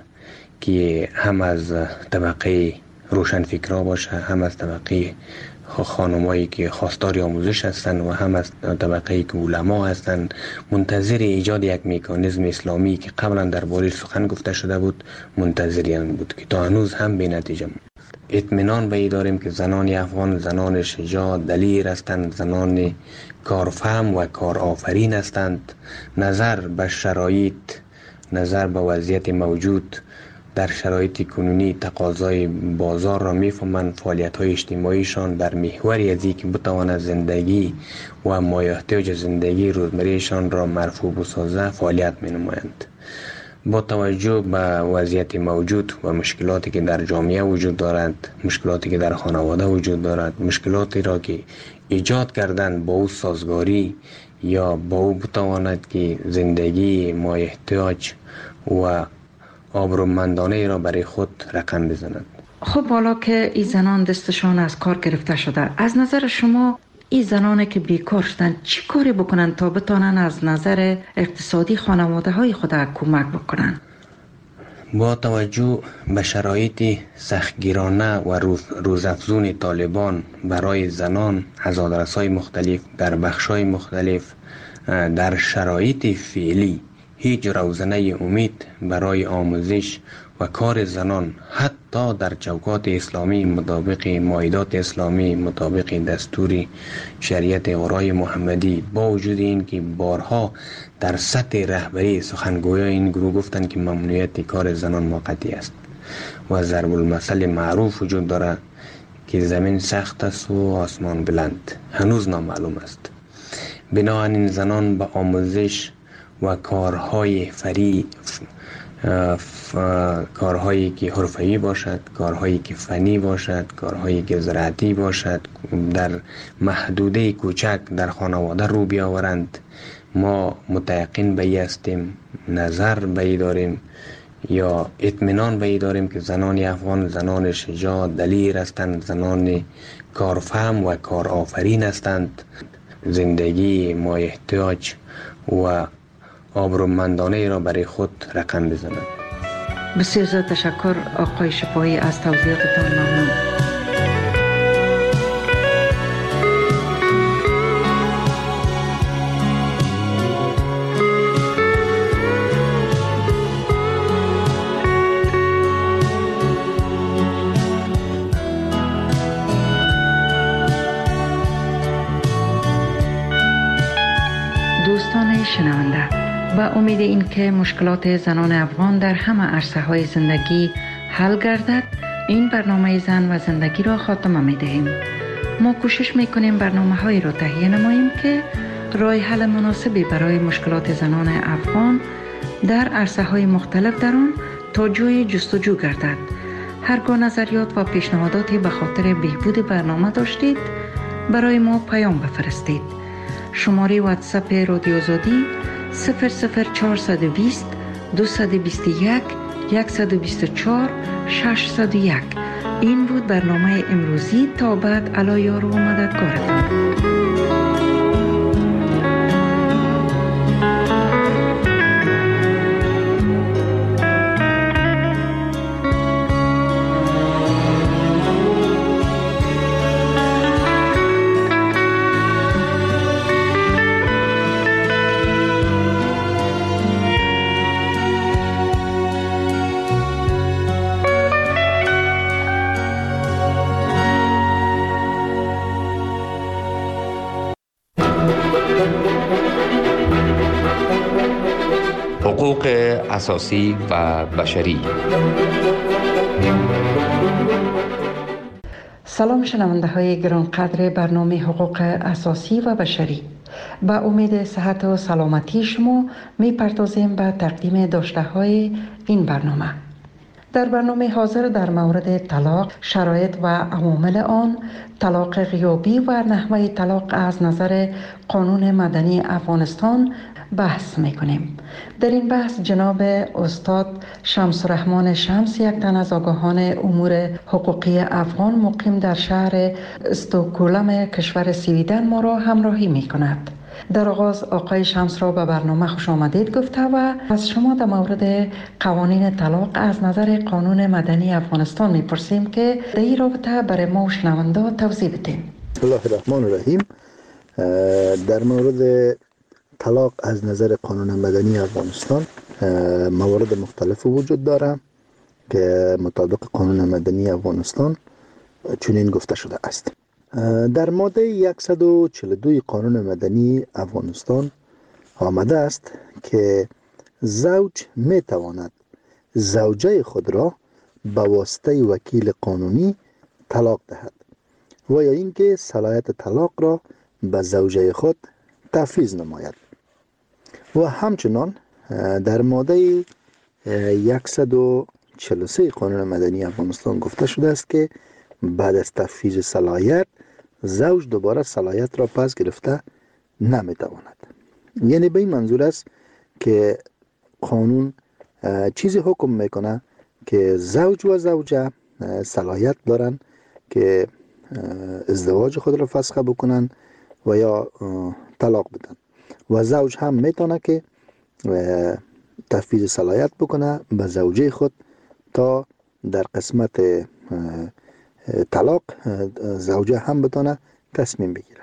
که هم از طبقه روشنفکرا باشه، هم از طبقه خانمایی که خواستار آموزش هستند و هم از طبقه که علما هستند، منتظر ایجاد یک مکانیزم اسلامی که قبلا درباره سخن گفته شده بود منتظریان بود که تا هنوز هم به نتیجه بود. اطمینان به این داریم که زنان افغان زنان شجاع دلیر هستند، زنان کارفهم و کارآفرین هستند. نظر به شرایط، نظر به وضعیت موجود در شرایط کنونی تقاضای بازار را میفهمند، فعالیت‌های اجتماعیشان در محوری از اینکه بتواند زندگی و مایحتاج زندگی روزمرهشان را مرفوع بسازه فعالیت می‌نمایند. با توجه به وضعیت موجود و مشکلاتی که در جامعه وجود دارد، مشکلاتی که در خانواده وجود دارد، مشکلاتی را که ایجاد کردن با او سازگاری یا با او بتواند که زندگی مایحتاج و آبرومندانه را برای خود رقم بزنند. خب حالا که این زنان دستشان از کار گرفته شده، از نظر شما این زنانی که بیکار شدن چی کاری بکنن تا بتانن از نظر اقتصادی خانواده های خود کمک بکنن؟ با توجه به شرایط سختگیرانه و روز روزافزون طالبان برای زنان از آدرس‌های مختلف در بخش‌های مختلف، در شرایط فعلی هیچ روزنه امید برای آموزش و کار زنان حتی در چوکات اسلامی مطابق مایدات اسلامی، مطابق دستور شریعت غرای محمدی، با وجود این که بارها در سطح رهبری سخنگویان این گروه گفتند که ممنوعیت کار زنان موقتی است و ضرب المثل معروف وجود دارد که زمین سخت است و آسمان بلند، هنوز نامعلوم است. بنابراین زنان به آموزش و کارهای فری کارهایی که حرفه‌ای باشد، کارهایی که فنی باشد، کارهایی که زراعتی باشد، در محدوده کوچک در خانواده رو بیاورند. ما متیقن به این هستیم، نظر به این داریم یا اطمینان به این داریم که زنان افغان زنان شجاع دلیر هستند، زنان کارفهم و کارآفرین هستند، زندگی مایحتاج و آبرومندانه را برای خود رقم بزنند. بسیار زیاد تشکر آقای شفاهی از توضیحاتتان. ممنون. دوستان شنونده، با امید اینکه مشکلات زنان افغان در همه عرصه های زندگی حل گردد، این برنامه زن و زندگی را خاتمه می دهیم. ما کوشش می کنیم برنامه هایی را تهیه نماییم که راه حل مناسبی برای مشکلات زنان افغان در عرصه های مختلف در آن تا جای جستجو گردد. هرگاه نظریات و پیشنهاداتی به خاطر بهبود برنامه داشتید، برای ما پیام بفرستید. شماره واتساپ رادیو آزادی صفر صفر چهارصد و بیست دویست و بیست و یک صد و بیست و چهار ششصد و یک. این بود برنامه امروزی. تا بعد علی یار و مددگارتان. حقوق اساسی و بشری. سلام شنونده های گرانقدر برنامه حقوق اساسی و بشری. با امید صحت و سلامتی شما می پردازیم به تقدیم داشته های این برنامه. در برنامه حاضر در مورد طلاق، شرایط و عوامل آن، طلاق غیابی و نحوه طلاق از نظر قانون مدنی افغانستان بحث میکنیم. در این بحث جناب استاد شمس الرحمن شمس، یک تن از آگاهان امور حقوقی افغان مقیم در شهر استکهلم کشور سویدن ما را همراهی میکند. در آغاز آقای شمس را به برنامه خوش آمدید گفته و از شما در مورد قوانین طلاق از نظر قانون مدنی افغانستان میپرسیم که در این رابطه برای ما و شنونده توضیح بدین. بسم الله الرحمن الرحیم. در مورد طلاق از نظر قانون مدنی افغانستان موارد مختلف وجود داره که مطابق قانون مدنی افغانستان چنین گفته شده است. در ماده صد و چهل و دو قانون مدنی افغانستان آمده است که زوج می تواند زوجه خود را به واسطه وکیل قانونی طلاق دهد و یا اینکه صلاحیت طلاق را به زوجه خود تفویض نماید. و همچنان در ماده صد و چهل و سه قانون مدنی افغانستان گفته شده است که بعد از تفویض صلاحیت زوج دوباره صلاحیت را پس گرفته نمیتواند. یعنی به این منظور است که قانون چیزی حکم میکنه که زوج و زوجه صلاحیت دارن که ازدواج خود را فسخ بکنن و یا طلاق بدن و زوج هم میتونه که تفویض صلاحیت بکنه به زوجه خود تا در قسمت طلاق زوجه هم بتونه تصمیم بگیره.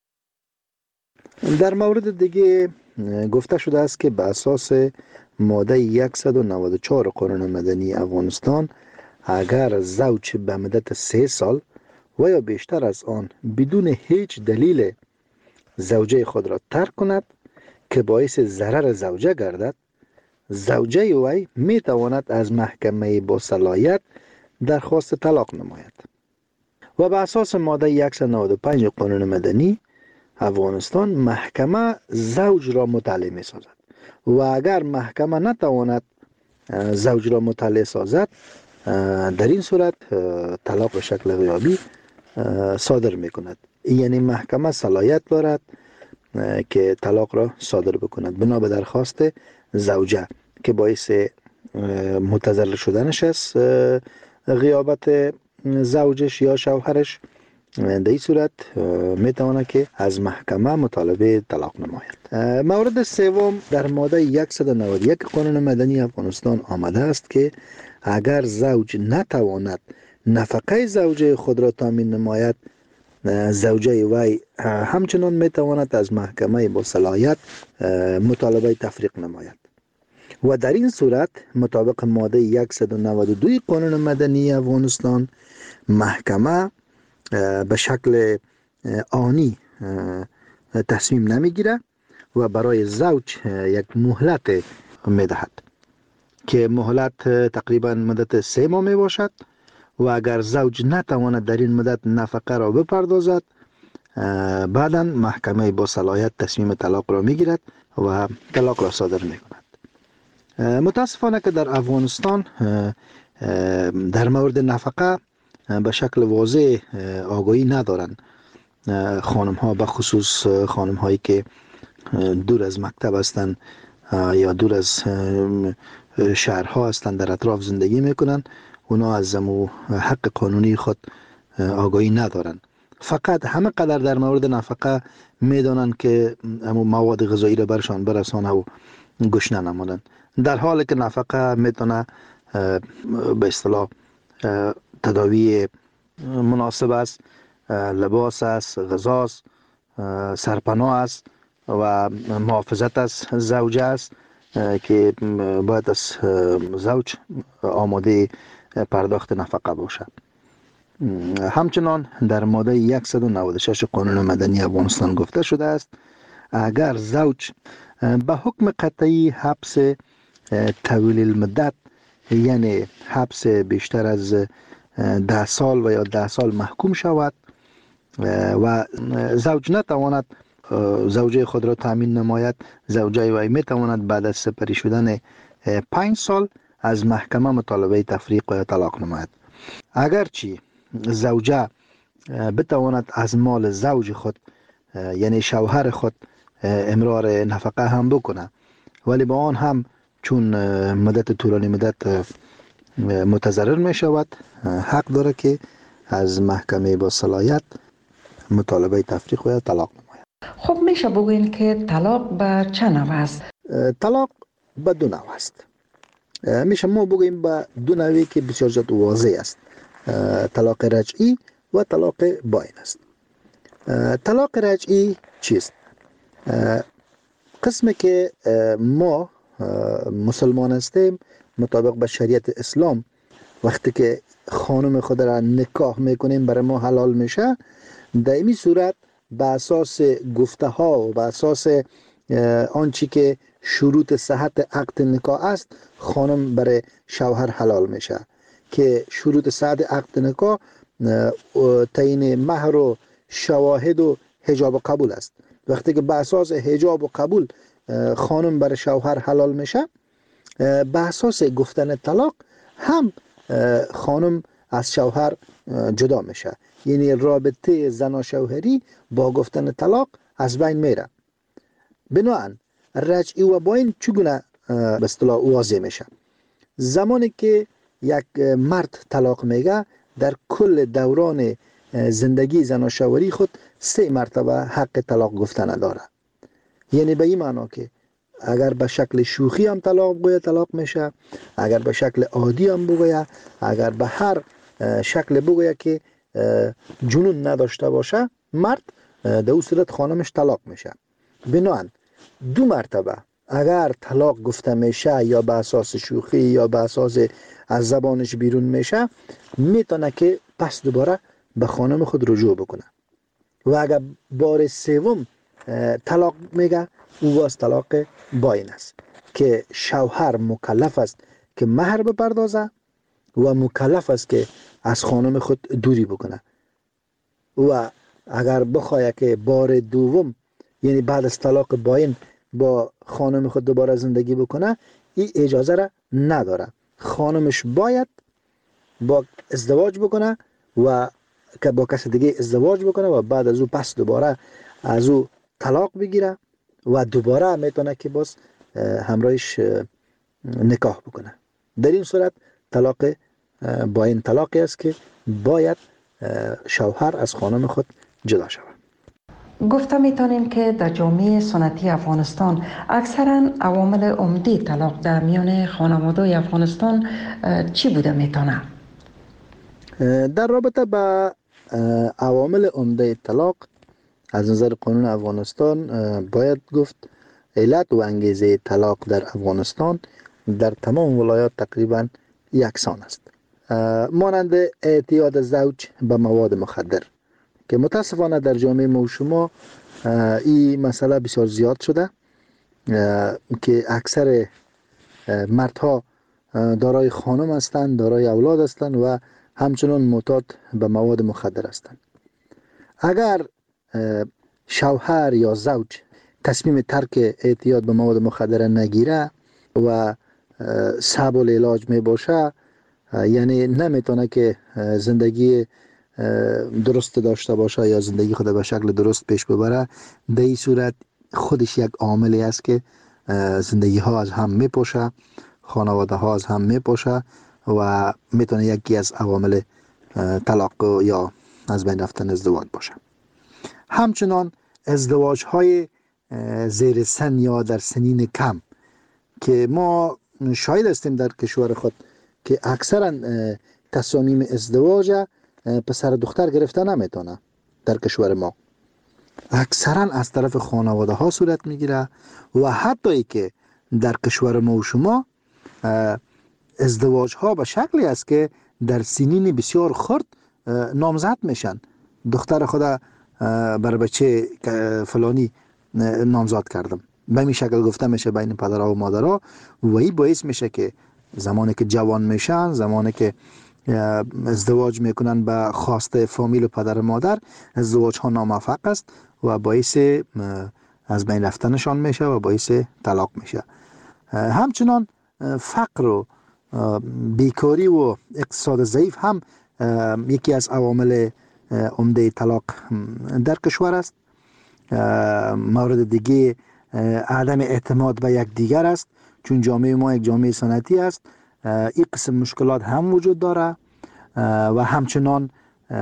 در مورد دیگه گفته شده است که به اساس ماده صد و نود و چهار قانون مدنی افغانستان اگر زوج به مدت سه سال و یا بیشتر از آن بدون هیچ دلیل زوجه خود را ترک کند که باعث ضرر زوجه گردد، زوجه وی می تواند از محکمه با صلاحیت درخواست طلاق نماید. و به اساس ماده صد و نود و پنج قانون مدنی افغانستان محکمه زوج را مطلع می سازد و اگر محکمه نتواند زوج را مطلع سازد، در این صورت طلاق به شکل غیابی صادر می کند. یعنی محکمه صلاحیت دارد که طلاق را صادر بکند بنا به درخواست زوجه که باعث متضرر شدنش است غیابت زوجش یا شوهرش. در این صورت میتواند که از محکمه مطالبه طلاق نماید. مورد سوم در ماده صد و نود و یک قانون مدنی افغانستان آمده است که اگر زوج نتواند نفقه زوجه خود را تامین نماید، زوجه وی همچنان میتواند از محکمه با صلاحیت مطالبه تفریق نماید و در این صورت مطابق ماده صد و نود و دو قانون مدنی افغانستان محکمه به شکل آنی تصمیم نمیگیره و برای زوج یک مهلت میدهد که مهلت تقریبا مدت سه ماه می باشد و اگر زوج نتواند در این مدت نفقه را بپردازد، بعدا محکمه با صلاحیت تصمیم طلاق را میگیرد و طلاق را صادر میکند. متاسفانه که در افغانستان در مورد نفقه به شکل واضح آگاهی ندارند خانم ها، به خصوص خانم هایی که دور از مکتب هستند یا دور از شهرها هستند، در اطراف زندگی میکنن، اونا از امو حق قانونی خود آگاهی ندارن. فقط همه قدر در مورد نفقه میدانن که امو مواد غذایی را برشان برسانه و گشنه نمانن، در حالی که نفقه میتونه به اصطلاح تداوی مناسب است، لباس است، غذا است، سرپناه است و محافظت از زوجه است که باید از زوج آماده پرداخت نفقه باشد. همچنان در ماده صد و نود و شش قانون مدنی افغانستان گفته شده است اگر زوج به حکم قطعی حبس طویل المدت، یعنی حبس بیشتر از ده سال و یا ده سال محکوم شود و زوج نتواند زوجه خود را تامین نماید، زوجه وی می تواند بعد از سپری شدن پنج سال از محکمه مطالبه تفریق و طلاق نماید. اگرچه زوجه بتواند از مال زوج خود یعنی شوهر خود امرار نفقه هم بکنه، ولی با آن هم چون مدت طولانی مدت متضرر می شود، حق داره که از محکمه با صلاحیت مطالبه تفریق و طلاق نماید. خب میشه بگوین که طلاق به چه نوع است؟ طلاق به دو نوع است. میشه ما بگوییم به دو نوعی که بسیار زیاد واضح است. طلاق رجعی و طلاق باین است. طلاق رجعی چیست؟ قسمی که ما مسلمان هستیم مطابق به شریعت اسلام وقتی که خانم خود را نکاح میکنیم برای ما حلال میشه، در این صورت به اساس گفته ها و به اساس آنچه که شروط صحت عقد نکاح است خانم برای شوهر حلال میشه که شروط صحت عقد نکاح تعیین مهر و شواهد و حجاب و قبول است. وقتی که به اساس حجاب و قبول خانم برای شوهر حلال میشه، به اساس گفتن طلاق هم خانم از شوهر جدا میشه، یعنی رابطه زن و شوهری با گفتن طلاق از بین میره. بنابراین رجعی و باین چگونه به اصطلاح واضح میشه؟ زمانی که یک مرد طلاق میگه در کل دوران زندگی زن و شوهری خود سه مرتبه حق طلاق گفتن داره. یعنی به این معنا که اگر به شکل شوخی هم طلاق بگوید طلاق میشه، اگر به شکل عادی هم بگوید، اگر به هر شکل بگوید که جنون نداشته باشه مرد، در اون صورت خانمش طلاق میشه. بنابراین دو مرتبه اگر طلاق گفته میشه یا به اساس شوخی یا به اساس از زبانش بیرون میشه، میتونه که پس دوباره به خانم خود رجوع بکنه. و اگر بار سوم طلاق میگه او واس طلاق باین است که شوهر مکلف است که مهر بپردازه و مکلف است که از خانم خود دوری بکنه. و اگر بخواه که بار دوم یعنی بعد از طلاق باین با خانم خود دوباره زندگی بکنه، این اجازه را نداره. خانمش باید با ازدواج بکنه و که با کس دیگه ازدواج بکنه و بعد از او پس دوباره از او طلاق بگیره و دوباره میتونه که باز همراهش نکاح بکنه. در این صورت طلاق باین طلاقی است که باید شوهر از خانم خود جدا شود. گفته میتونیم که در جامعه سنتی افغانستان اکثرا عوامل عمده طلاق در میان خانواده افغانستان چی بوده میتونه؟ در رابطه با عوامل عمده طلاق از نظر قانون افغانستان باید گفت علت و انگیزه طلاق در افغانستان در تمام ولایات تقریبا یکسان است، مانند اعتیاد زوج به مواد مخدر که متاسفانه در جامعه ما و شما این مسئله بسیار زیاد شده که اکثر مردها دارای خانم هستند، دارای اولاد هستند و همچنان معتاد به مواد مخدر هستند. اگر شوهر یا زوج تصمیم ترک اعتیاد به مواد مخدر نگیره و صعب العلاج می باشه، یعنی نمیتونه که زندگی درست داشته باشه یا زندگی خود به شکل درست پیش ببره، در این صورت خودش یک عاملی است که زندگی ها از هم میپاشه، خانواده ها از هم میپاشه و میتونه یکی از عوامل طلاق یا از بین رفتن ازدواج باشه. همچنان ازدواج های زیر سن یا در سنین کم که ما شاهد هستیم در کشور خود که اکثرا تصامیم ازدواج پسر دختر گرفته نمیتونه. در کشور ما اکثرا از طرف خانواده ها صورت میگیره و حتی ای که در کشور ما و شما ازدواج ها به شکلی است که در سنین بسیار خرد نامزد میشن. دختر خدا بر بچه فلانی نامزد کردم، به این شکل گفته میشه بین پدرها و مادرها و این باعث میشه که زمانی که جوان میشن، زمانی که ازدواج میکنن به خواسته فامیل و پدر و مادر، ازدواج ها ناموفق است و باعث از بین رفتنشان میشه و باعث طلاق میشه. همچنان فقر و بیکاری و اقتصاد ضعیف هم یکی از عوامل عمده طلاق در کشور است. مورد دیگه عدم اعتماد به یک دیگر است، چون جامعه ما یک جامعه سنتی است. این قسم مشکلات هم وجود داره و همچنان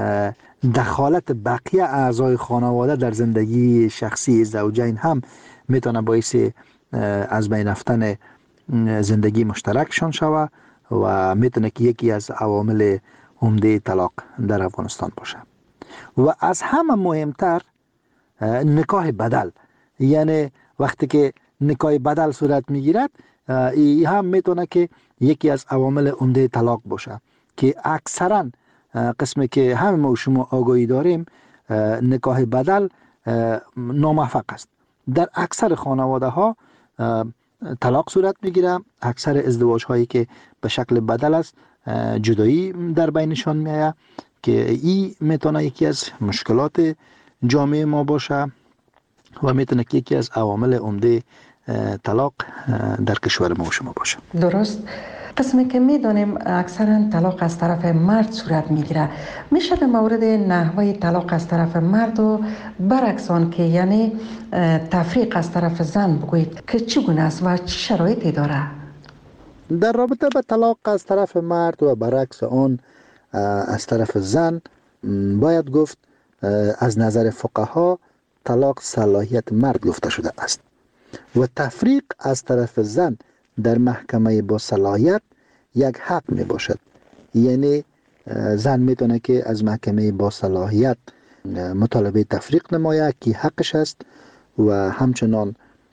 دخالت بقیه اعضای خانواده در زندگی شخصی زوجین هم میتونه باعث از بین رفتن زندگی مشترکشان شود و میتونه که یکی از عوامل عمده طلاق در افغانستان باشه. و از همه مهمتر نکاح بدل، یعنی وقتی که نکاح بدل صورت میگیرد، این هم میتونه که یکی از عوامل عمده طلاق باشه که اکثرا قسمی که همه ما شما آگاهی داریم نکاح بدل ناموفق است. در اکثر خانواده ها طلاق صورت میگیره. اکثر ازدواج هایی که به شکل بدل است جدایی در بینشان میآید که این میتونه یکی از مشکلات جامعه ما باشه و میتونه که یکی از عوامل عمده طلاق در کشور ما شما باشه. درست. قسمی که میدونیم اکثرا طلاق از طرف مرد صورت میگیره، میشه در مورد نحوه طلاق از طرف مرد و برعکس آن که یعنی تفریق از طرف زن بگویید که چگونه است و چه شرایطی داره؟ در رابطه با طلاق از طرف مرد و برعکس آن از طرف زن باید گفت از نظر فقها طلاق صلاحیت مرد گفته شده است و تفریق از طرف زن در محکمه با صلاحیت یک حق می باشد. یعنی زن میتونه که از محکمه با صلاحیت مطالبه تفریق نماید که حقش است و همچنان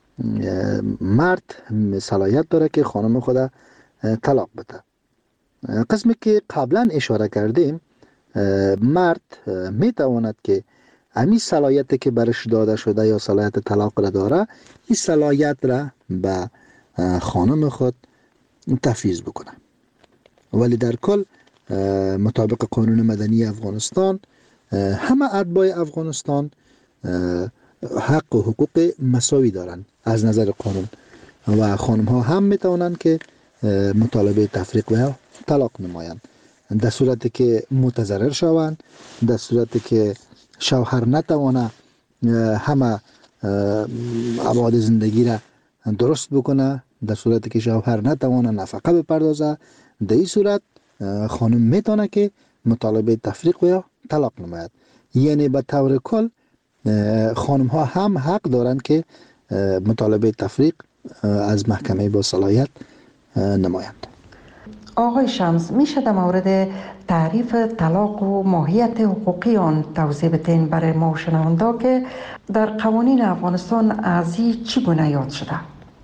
مرد صلاحیت داره که خانم خود طلاق بده. قسمی که قبلا اشاره کردیم، مرد میتواند که امی صلاحیت که برش داده شده یا صلاحیت طلاق را داره، این صلاحیت را به خانم خود تفویض بکنه. ولی در کل مطابق قانون مدنی افغانستان همه اتباع افغانستان حق و حقوق مساوی دارند از نظر قانون و خانم ها هم میتوانند که مطالبه تفریق و طلاق نمایند در صورتی که متضرر شوند، در صورتی که شوهر نتوانه همه ابعاد زندگی را درست بکنه، در صورتی که شوهر نتوانه نفقه بپردازه، در این صورت خانم میتونه که مطالبه تفریق و یا طلاق نماید. یعنی به طور کل خانم ها هم حق دارند که مطالبه تفریق از محکمه با صلاحیت نمایند. آقای شمس، میشه در مورد تعریف طلاق و ماهیت حقوقی آن توضیح بدین برای ما شنوندا که در قوانین افغانستان از این چگونه یاد شده؟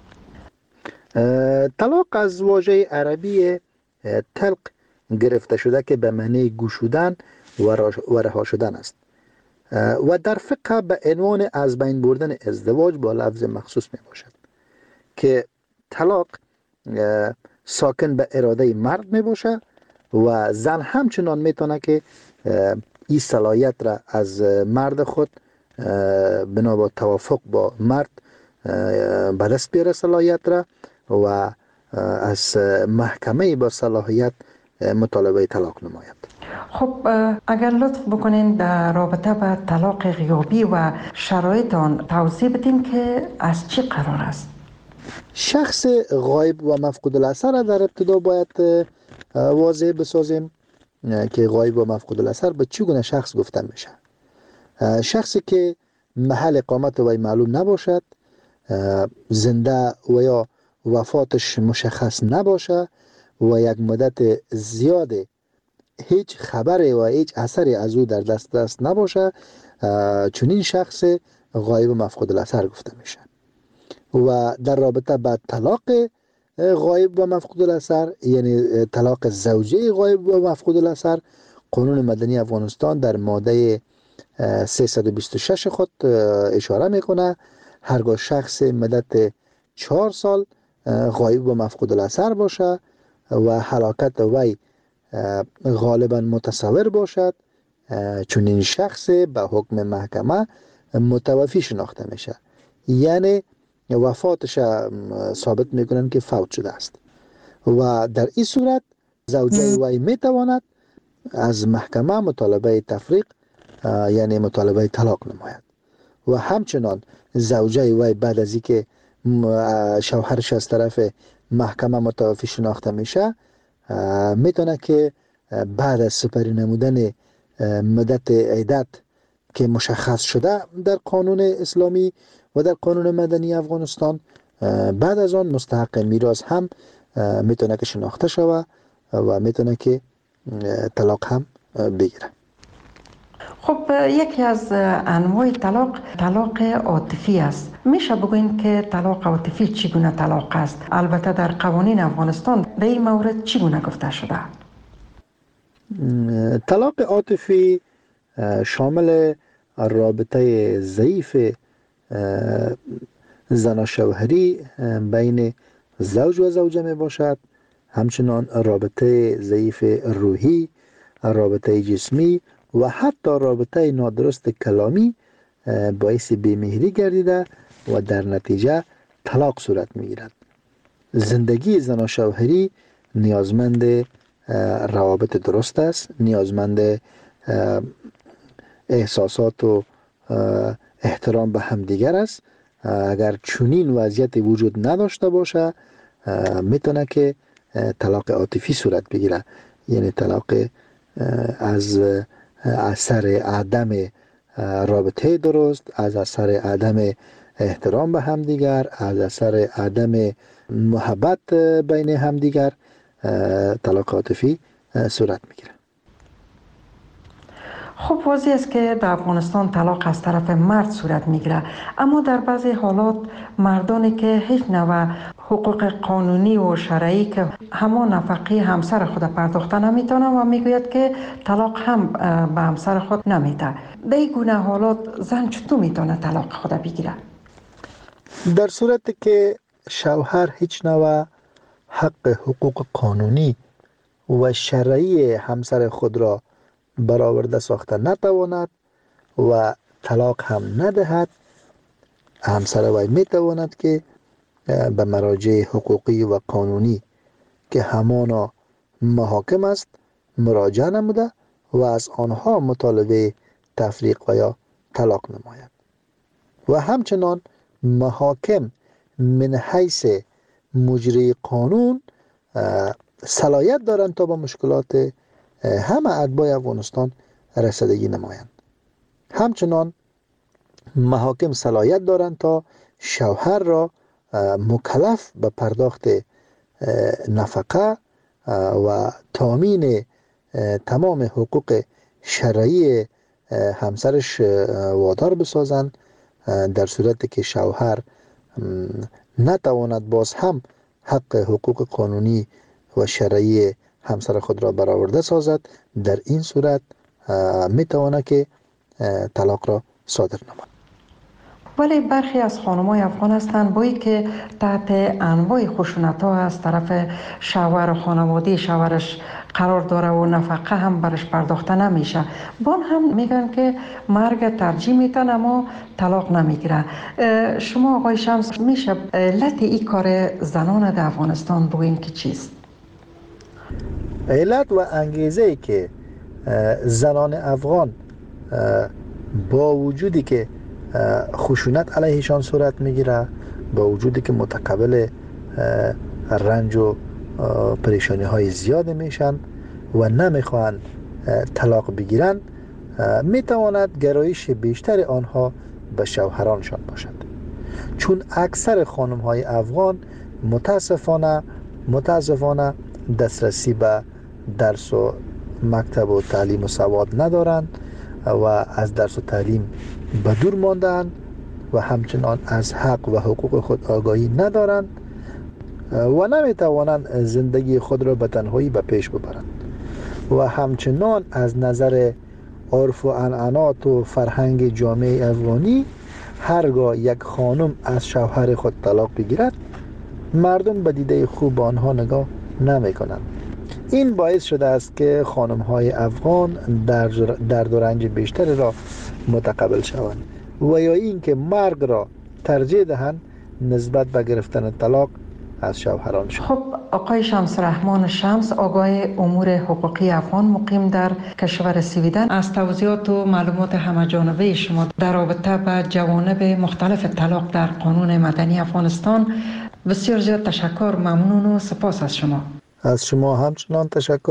طلاق از واژه عربی طلق گرفته شده که به معنی گشودن و رها شدن است و در فقه به عنوان از بین بردن ازدواج با لفظ مخصوص می باشد که طلاق ساکن به اراده مرد می باشه و زن همچنان می تونه که این صلاحیت را از مرد خود بنا با توافق با مرد به دست بیاره صلاحیت را و از محکمه با صلاحیت مطالبه طلاق نماید. خب اگر لطف بکنین در رابطه با طلاق غیابی و شرایط آن توضیح بدین که از چی قرار است؟ شخص غایب و مفقود الاثر را در ابتدا باید واضح بسازیم که غایب و مفقود الاثر به چگونه شخص گفته میشه. شخصی که محل اقامت وی معلوم نباشد، زنده و یا وفاتش مشخص نباشه و یک مدت زیاد هیچ خبری و هیچ اثری از او در دست دست نباشه، چون این شخص غایب و مفقود الاثر گفته میشه. و در رابطه با طلاق غایب و مفقود الاثر، یعنی طلاق زوجه غایب و مفقود الاثر، قانون مدنی افغانستان در ماده سیصد و بیست و شش خود اشاره میکنه هرگاه شخص مدت چهار سال غایب و مفقود الاثر باشه و هلاکت وی غالبا متصور باشد، چون این شخص به حکم محکمه متوفی شناخته میشه، یعنی وفاتش ثابت میکنن که فوت شده است. و در این صورت زوجه وی می تواند از محکمه مطالبه تفریق یعنی مطالبه طلاق نماید و همچنان زوجه وی بعد از اینکه شوهرش از طرف محکمه متوفی شناخته میشه میتونه که بعد از سپری نمودن مدت عدت که مشخص شده در قانون اسلامی و در قانون مدنی افغانستان بعد از آن مستحق میراث هم میتونه که شناخته شوه و میتونه که طلاق هم بگیره. خب یکی از انواع طلاق طلاق عاطفی است. میشه بگوین که طلاق عاطفی چگونه طلاق است؟ البته در قوانین افغانستان به این مورد چگونه گفته شده؟ طلاق عاطفی شامل رابطه ضعیف زن شوهری بین زوج و زوجه می باشد، همچنان رابطه ضعیف روحی، رابطه جسمی و حتی رابطه نادرست کلامی باعث بیمهری گردیده و در نتیجه طلاق صورت می گیرد. زندگی زن و شوهری نیازمند روابط درست است، نیازمند احساسات و احترام به همدیگر است. اگر چنین وضعیت وجود نداشته باشه میتونه که طلاق عاطفی صورت بگیره، یعنی طلاق از اثر عدم رابطه درست، از اثر عدم احترام به همدیگر، از اثر عدم محبت بین همدیگر طلاق عاطفی صورت میگیره. خب واضح است که در افغانستان طلاق از طرف مرد صورت میگیره، اما در بعضی حالات مردانی که هیچ نوع حقوق قانونی و شرعی که همان نفقه همسر خود پرداخته نمیتونه و میگوید که طلاق هم به همسر خود نمیده. در این گونه حالات زن چطور میتونه طلاق خود بگیره؟ در صورتی که شوهر هیچ نوع حق حقوق قانونی و شرعی همسر خود را برآورده ساخته نتواند و طلاق هم ندهد، همسر وی میتواند که به مراجع حقوقی و قانونی که همانا محاکم است مراجعه نموده و از آنها مطالبه تفریق و یا طلاق نماید. و همچنان محاکم من حیث مجری قانون صلاحیت دارند تا با مشکلات همه اتباع افغانستان رسیدگی نمایند. همچنان محاکم صلاحیت دارند تا شوهر را مکلف به پرداخت نفقه و تامین تمام حقوق شرعی همسرش وادار بسازند، در صورتی که شوهر نتواند باز هم حق حقوق قانونی و شرعی همسر خود را برآورده سازد. در این صورت میتواند که طلاق را صادر نماید. ولی برخی از خانم‌های افغان هستند با که تحت انواع خشونت‌ها از طرف شوهر و خانواده شوهرش قرار داره و نفقه هم برش پرداخته نمیشه، با هم میگن که مرگ ترجیح میتن اما طلاق نمیگیره. شما آقای شمس میشه علت این کار زنان در افغانستان بگوین که چیست؟ علت و انگیزه ای که زنان افغان با وجودی که خشونت علیهشان صورت میگیره، با وجودی که متقبل رنج و پریشانی های زیاد میشن و نمیخوان طلاق بگیرن، میتواند گرایش بیشتر آنها به شوهرانشان باشد، چون اکثر خانم های افغان متاسفانه متاسفانه دسترسی به درس و مکتب و تعلیم و سواد ندارند و از درس و تعلیم به دور ماندند و همچنان از حق و حقوق خود آگاهی ندارند و نمیتوانند زندگی خود را به تنهایی به پیش ببرند و همچنان از نظر عرف و عنعنات و فرهنگ جامعه افغانی هرگاه یک خانم از شوهر خود طلاق بگیرد مردم به دیده خوب آنها نگاه نمی کنند. این باعث شده است که خانم های افغان در درد و رنج بیشتر را متقبل شوند و یا این که مرگ را ترجیح دهند نسبت به گرفتن طلاق از شوهران شد. خب آقای شمس رحمان شمس، آگاه امور حقوقی افغان مقیم در کشور سویدن، از توضیحات و معلومات همه‌جانبه شما در رابطه با جوانب مختلف طلاق در قانون مدنی افغانستان بسیار زیاد تشکر، ممنون و سپاس از شما. از شما همچنان تشکر.